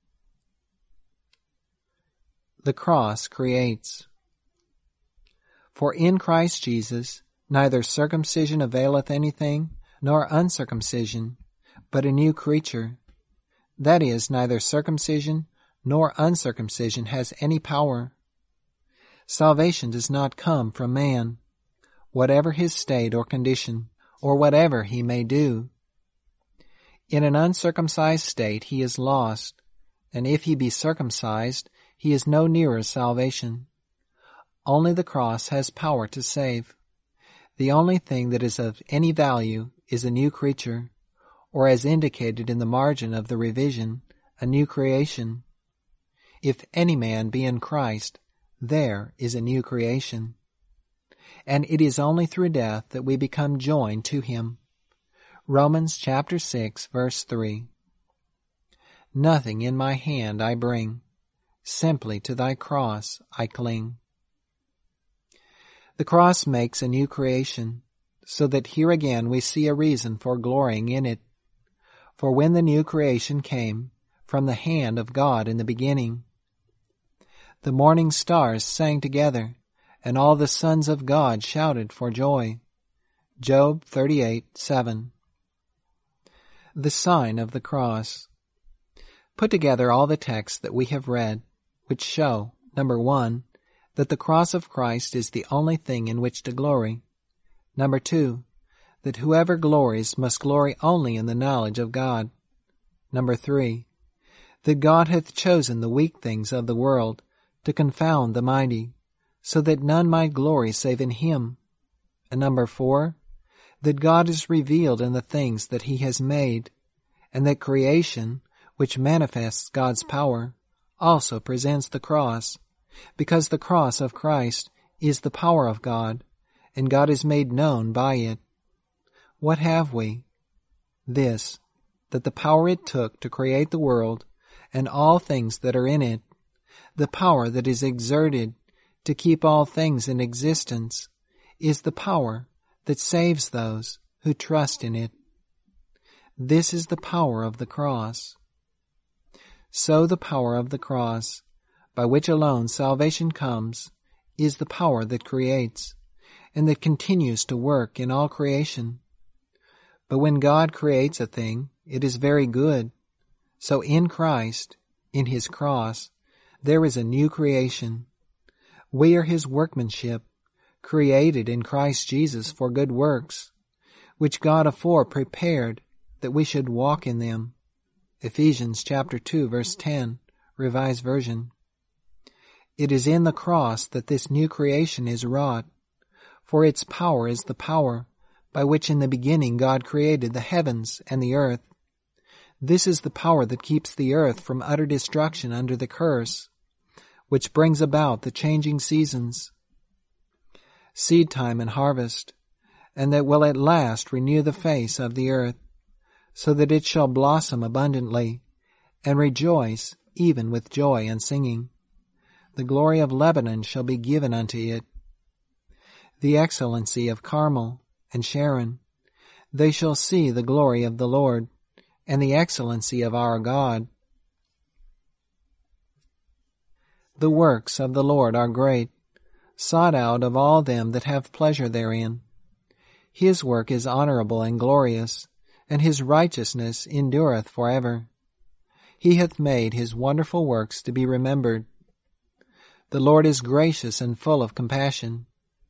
The cross creates. For in Christ Jesus neither circumcision availeth anything, nor uncircumcision, but a new creature. That is, neither circumcision nor uncircumcision has any power. Salvation does not come from man, whatever his state or condition, or whatever he may do. In an uncircumcised state he is lost, and if he be circumcised, he is no nearer salvation. Only the cross has power to save. The only thing that is of any value is a new creature, or as indicated in the margin of the revision, a new creation. If any man be in Christ, there is a new creation. And it is only through death that we become joined to him. Romans chapter six, verse three. Nothing in my hand I bring, simply to thy cross I cling. The cross makes a new creation, so that here again we see a reason for glorying in it. For when the new creation came, from the hand of God in the beginning, the morning stars sang together, and all the sons of God shouted for joy. Job thirty-eight, seven. The sign of the cross. Put together all the texts that we have read, which show, number one, that the cross of Christ is the only thing in which to glory. Number two, that whoever glories must glory only in the knowledge of God. Number three, that God hath chosen the weak things of the world to confound the mighty, so that none might glory save in him. And number four, that God is revealed in the things that he has made, and that creation, which manifests God's power, also presents the cross, because the cross of Christ is the power of God, and God is made known by it. What have we? This, that the power it took to create the world and all things that are in it, the power that is exerted to keep all things in existence, is the power that saves those who trust in it. This is the power of the cross. So the power of the cross, by which alone salvation comes, is the power that creates, and that continues to work in all creation. But when God creates a thing, it is very good. So in Christ, in his cross, there is a new creation. We are his workmanship, created in Christ Jesus for good works, which God afore prepared that we should walk in them. Ephesians chapter two, verse ten, Revised Version. It is in the cross that this new creation is wrought, for its power is the power by which in the beginning God created the heavens and the earth. This is the power that keeps the earth from utter destruction under the curse, which brings about the changing seasons, seed time and harvest, and that will at last renew the face of the earth, so that it shall blossom abundantly, and rejoice even with joy and singing. The glory of Lebanon shall be given unto it. The excellency of Carmel and Sharon, they shall see the glory of the Lord, and the excellency of our God. The works of the Lord are great, sought out of all them that have pleasure therein. His work is honorable and glorious, and his righteousness endureth forever. He hath made his wonderful works to be remembered. The Lord is gracious and full of compassion.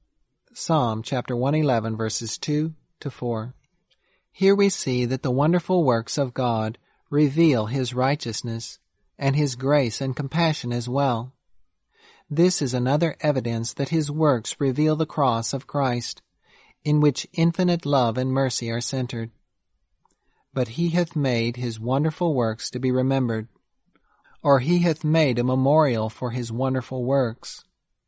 Psalm chapter one eleven, verses two to four. Here we see that the wonderful works of God reveal his righteousness, and his grace and compassion as well. This is another evidence that his works reveal the cross of Christ, in which infinite love and mercy are centered. But he hath made his wonderful works to be remembered, or he hath made a memorial for his wonderful works.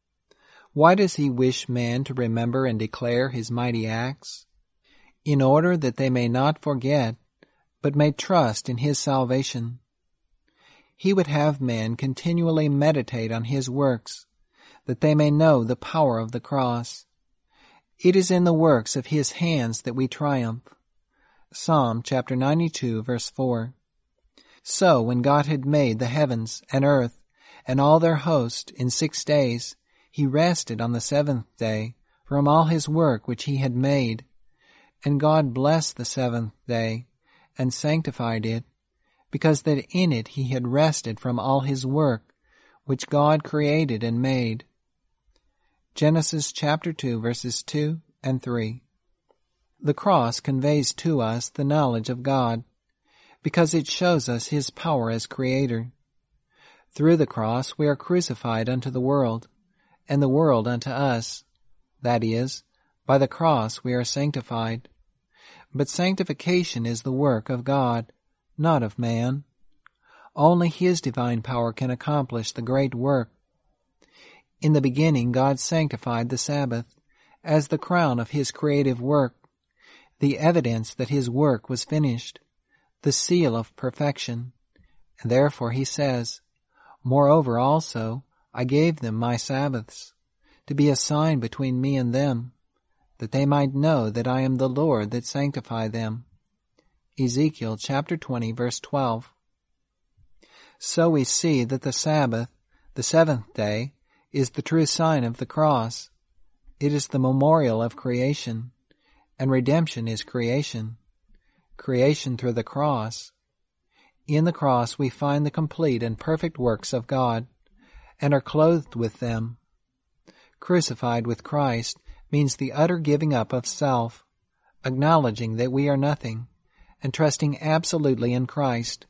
Why does he wish man to remember and declare his mighty acts? In order that they may not forget, but may trust in his salvation. He would have men continually meditate on his works, that they may know the power of the cross. It is in the works of his hands that we triumph. Psalm chapter ninety-two, verse four. So when God had made the heavens and earth and all their host in six days, he rested on the seventh day from all his work which he had made. And God blessed the seventh day and sanctified it, because that in it he had rested from all his work, which God created and made. Genesis chapter two, verses two and three. The cross conveys to us the knowledge of God, because it shows us his power as Creator. Through the cross we are crucified unto the world, and the world unto us. That is, by the cross we are sanctified. But sanctification is the work of God, not of man. Only his divine power can accomplish the great work. In the beginning God sanctified the Sabbath as the crown of his creative work, the evidence that his work was finished, the seal of perfection. And therefore he says, Moreover also I gave them my Sabbaths, to be a sign between me and them, that they might know that I am the Lord that sanctify them. Ezekiel chapter twenty, verse twelve. So we see that the Sabbath, the seventh day, is the true sign of the cross. It is the memorial of creation, and redemption is creation. Creation through the cross. In the cross we find the complete and perfect works of God, and are clothed with them. Crucified with Christ means the utter giving up of self, acknowledging that we are nothing, and trusting absolutely in Christ.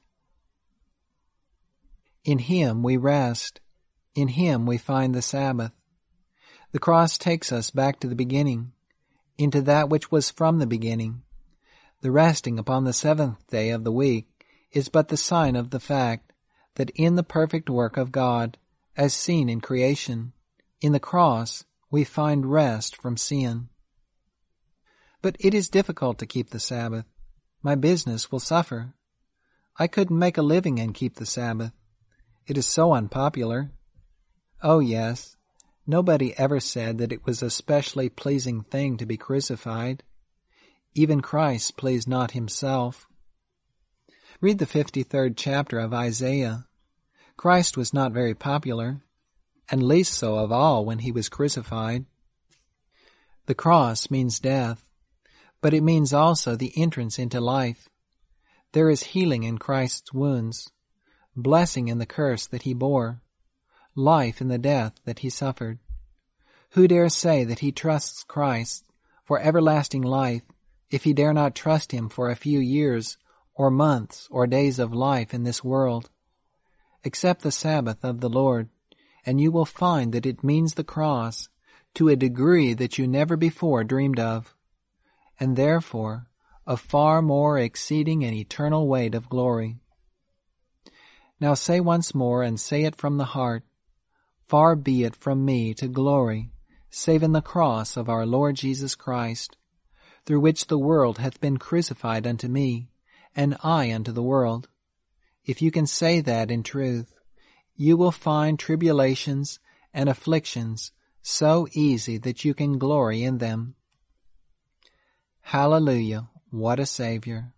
In him we rest. In him we find the Sabbath. The cross takes us back to the beginning, into that which was from the beginning. The resting upon the seventh day of the week is but the sign of the fact that in the perfect work of God, as seen in creation, in the cross we find rest from sin. But it is difficult to keep the Sabbath. My business will suffer. I couldn't make a living and keep the Sabbath. It is so unpopular. Oh yes, nobody ever said that it was a specially pleasing thing to be crucified. Even Christ pleased not himself. Read the fifty-third chapter of Isaiah. Christ was not very popular, and least so of all when he was crucified. The cross means death, but it means also the entrance into life. There is healing in Christ's wounds, blessing in the curse that he bore, life in the death that he suffered. Who dare say that he trusts Christ for everlasting life if he dare not trust him for a few years or months or days of life in this world? Accept the Sabbath of the Lord, and you will find that it means the cross to a degree that you never before dreamed of, and therefore of far more exceeding and eternal weight of glory. Now say once more, and say it from the heart, Far be it from me to glory, save in the cross of our Lord Jesus Christ, through which the world hath been crucified unto me, and I unto the world. If you can say that in truth, you will find tribulations and afflictions so easy that you can glory in them. Hallelujah, what a Savior!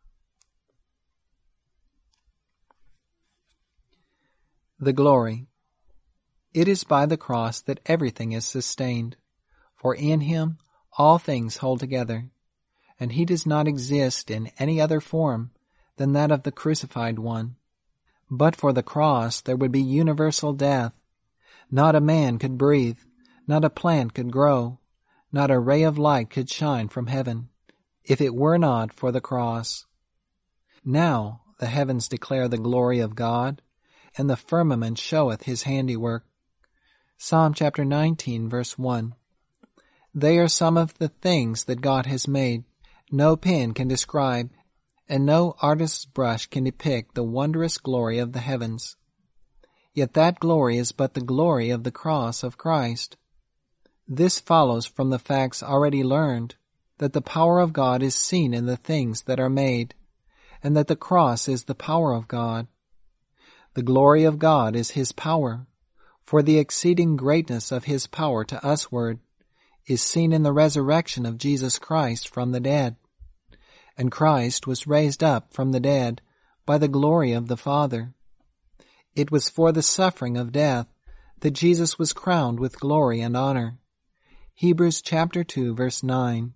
The glory. It is by the cross that everything is sustained, for in him all things hold together, and he does not exist in any other form than that of the crucified one. But for the cross there would be universal death. Not a man could breathe, not a plant could grow, not a ray of light could shine from heaven, if it were not for the cross. Now the heavens declare the glory of God, and the firmament showeth his handiwork. Psalm chapter nineteen, verse one. They are some of the things that God has made. No pen can describe, and no artist's brush can depict the wondrous glory of the heavens. Yet that glory is but the glory of the cross of Christ. This follows from the facts already learned, that the power of God is seen in the things that are made, and that the cross is the power of God. The glory of God is his power, for the exceeding greatness of his power to usward is seen in the resurrection of Jesus Christ from the dead. And Christ was raised up from the dead by the glory of the Father. It was for the suffering of death that Jesus was crowned with glory and honor. Hebrews chapter two, verse nine.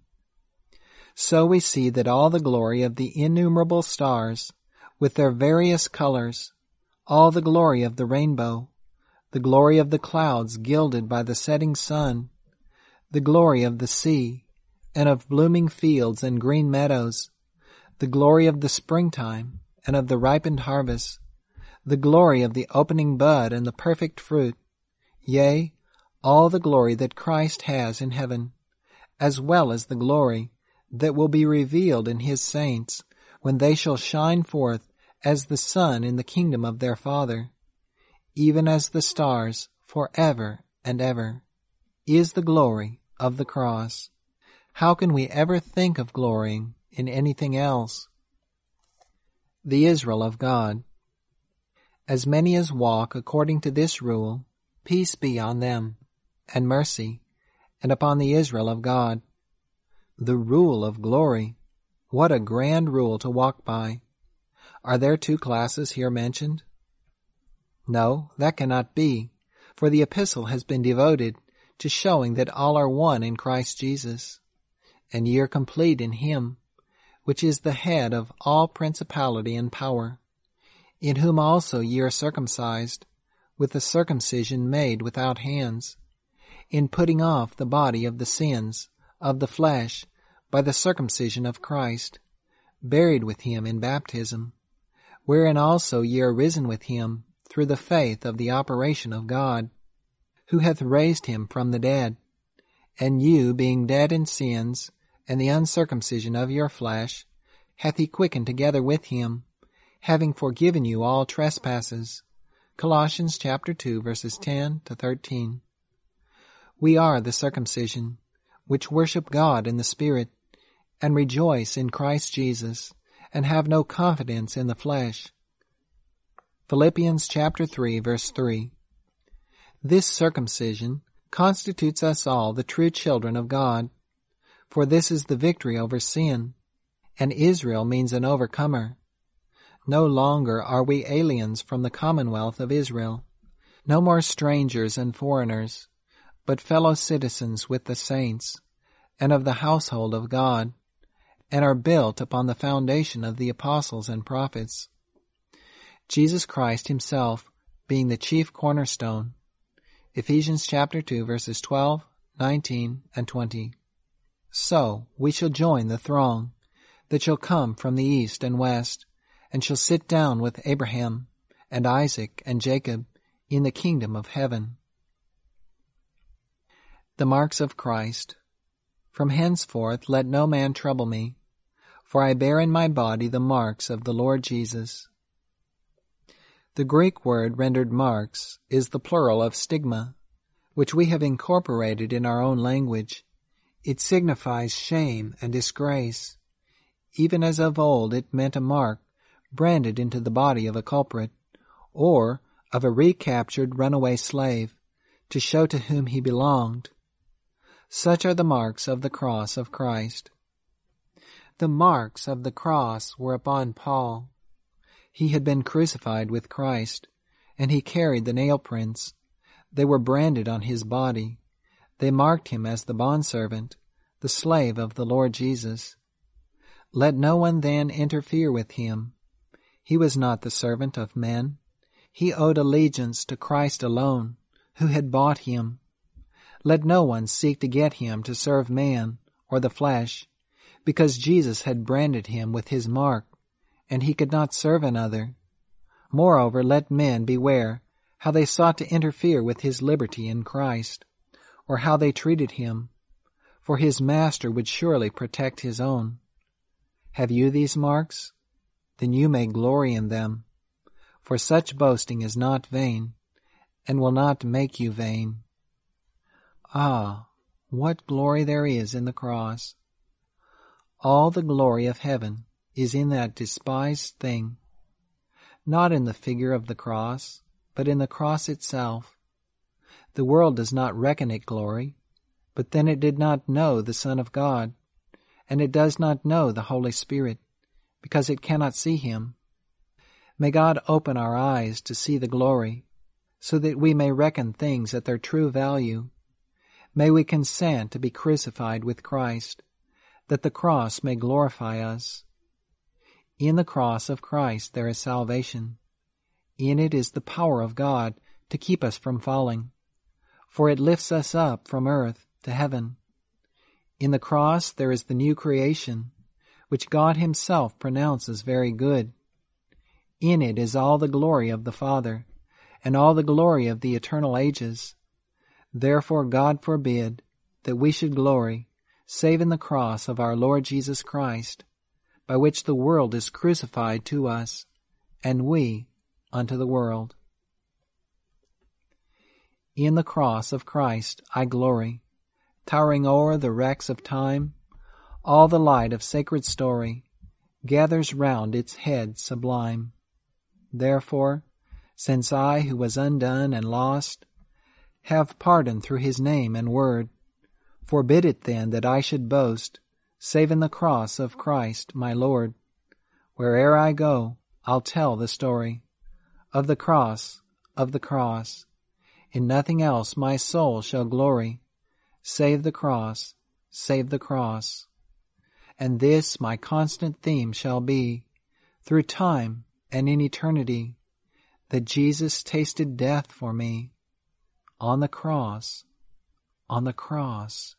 So we see that all the glory of the innumerable stars, with their various colors, all the glory of the rainbow, the glory of the clouds gilded by the setting sun, the glory of the sea, and of blooming fields and green meadows, the glory of the springtime and of the ripened harvest, the glory of the opening bud and the perfect fruit, yea, all the glory that Christ has in heaven, as well as the glory that will be revealed in his saints when they shall shine forth as the sun in the kingdom of their Father, even as the stars forever and ever, is the glory of the cross. How can we ever think of glorying in anything else? The Israel of God. As many as walk according to this rule, peace be on them, and mercy, and upon the Israel of God. The rule of glory. What a grand rule to walk by. Are there two classes here mentioned? No, that cannot be, for the epistle has been devoted to showing that all are one in Christ Jesus, and ye are complete in him, which is the head of all principality and power, in whom also ye are circumcised, with the circumcision made without hands, in putting off the body of the sins of the flesh by the circumcision of Christ, buried with him in baptism, wherein also ye are risen with him through the faith of the operation of God, who hath raised him from the dead, and you, being dead in sins and the uncircumcision of your flesh, hath he quickened together with him, having forgiven you all trespasses. Colossians chapter two, verses ten to thirteen. We are the circumcision, which worship God in the Spirit, and rejoice in Christ Jesus, and have no confidence in the flesh. Philippians chapter three, verse three. This circumcision constitutes us all the true children of God, for this is the victory over sin, and Israel means an overcomer. No longer are we aliens from the commonwealth of Israel, no more strangers and foreigners, but fellow citizens with the saints, and of the household of God, and are built upon the foundation of the apostles and prophets, Jesus Christ himself being the chief cornerstone. Ephesians chapter two, verses twelve, nineteen, and twenty. So we shall join the throng that shall come from the east and west, and shall sit down with Abraham and Isaac and Jacob in the kingdom of heaven. The marks of Christ. From henceforth let no man trouble me, for I bear in my body the marks of the Lord Jesus. The Greek word rendered marks is the plural of stigma, which we have incorporated in our own language. It signifies shame and disgrace, even as of old it meant a mark branded into the body of a culprit, or of a recaptured runaway slave, to show to whom he belonged. Such are the marks of the cross of Christ. The marks of the cross were upon Paul. He had been crucified with Christ, and he carried the nail prints. They were branded on his body. They marked him as the bondservant, the slave of the Lord Jesus. Let no one then interfere with him. He was not the servant of men. He owed allegiance to Christ alone, who had bought him. Let no one seek to get him to serve man or the flesh, because Jesus had branded him with his mark, and he could not serve another. Moreover, let men beware how they sought to interfere with his liberty in Christ, or how they treated him, for his master would surely protect his own. Have you these marks? Then you may glory in them, for such boasting is not vain, and will not make you vain. Ah, what glory there is in the cross! All the glory of heaven is in that despised thing, not in the figure of the cross, but in the cross itself. The world does not reckon it glory, but then it did not know the Son of God, and it does not know the Holy Spirit, because it cannot see him. May God open our eyes to see the glory, so that we may reckon things at their true value. May we consent to be crucified with Christ, that the cross may glorify us. In the cross of Christ there is salvation. In it is the power of God to keep us from falling, for it lifts us up from earth to heaven. In the cross there is the new creation, which God himself pronounces very good. In it is all the glory of the Father, and all the glory of the eternal ages. Therefore God forbid that we should glory, save in the cross of our Lord Jesus Christ, by which the world is crucified to us, and we unto the world. In the cross of Christ I glory, towering o'er the wrecks of time. All the light of sacred story gathers round its head sublime. Therefore, since I, who was undone and lost, have pardon through his name and word, forbid it then that I should boast, save in the cross of Christ my Lord. Where'er I go, I'll tell the story of the cross, of the cross. In nothing else my soul shall glory, save the cross, save the cross. And this my constant theme shall be, through time and in eternity, that Jesus tasted death for me, on the cross, on the cross.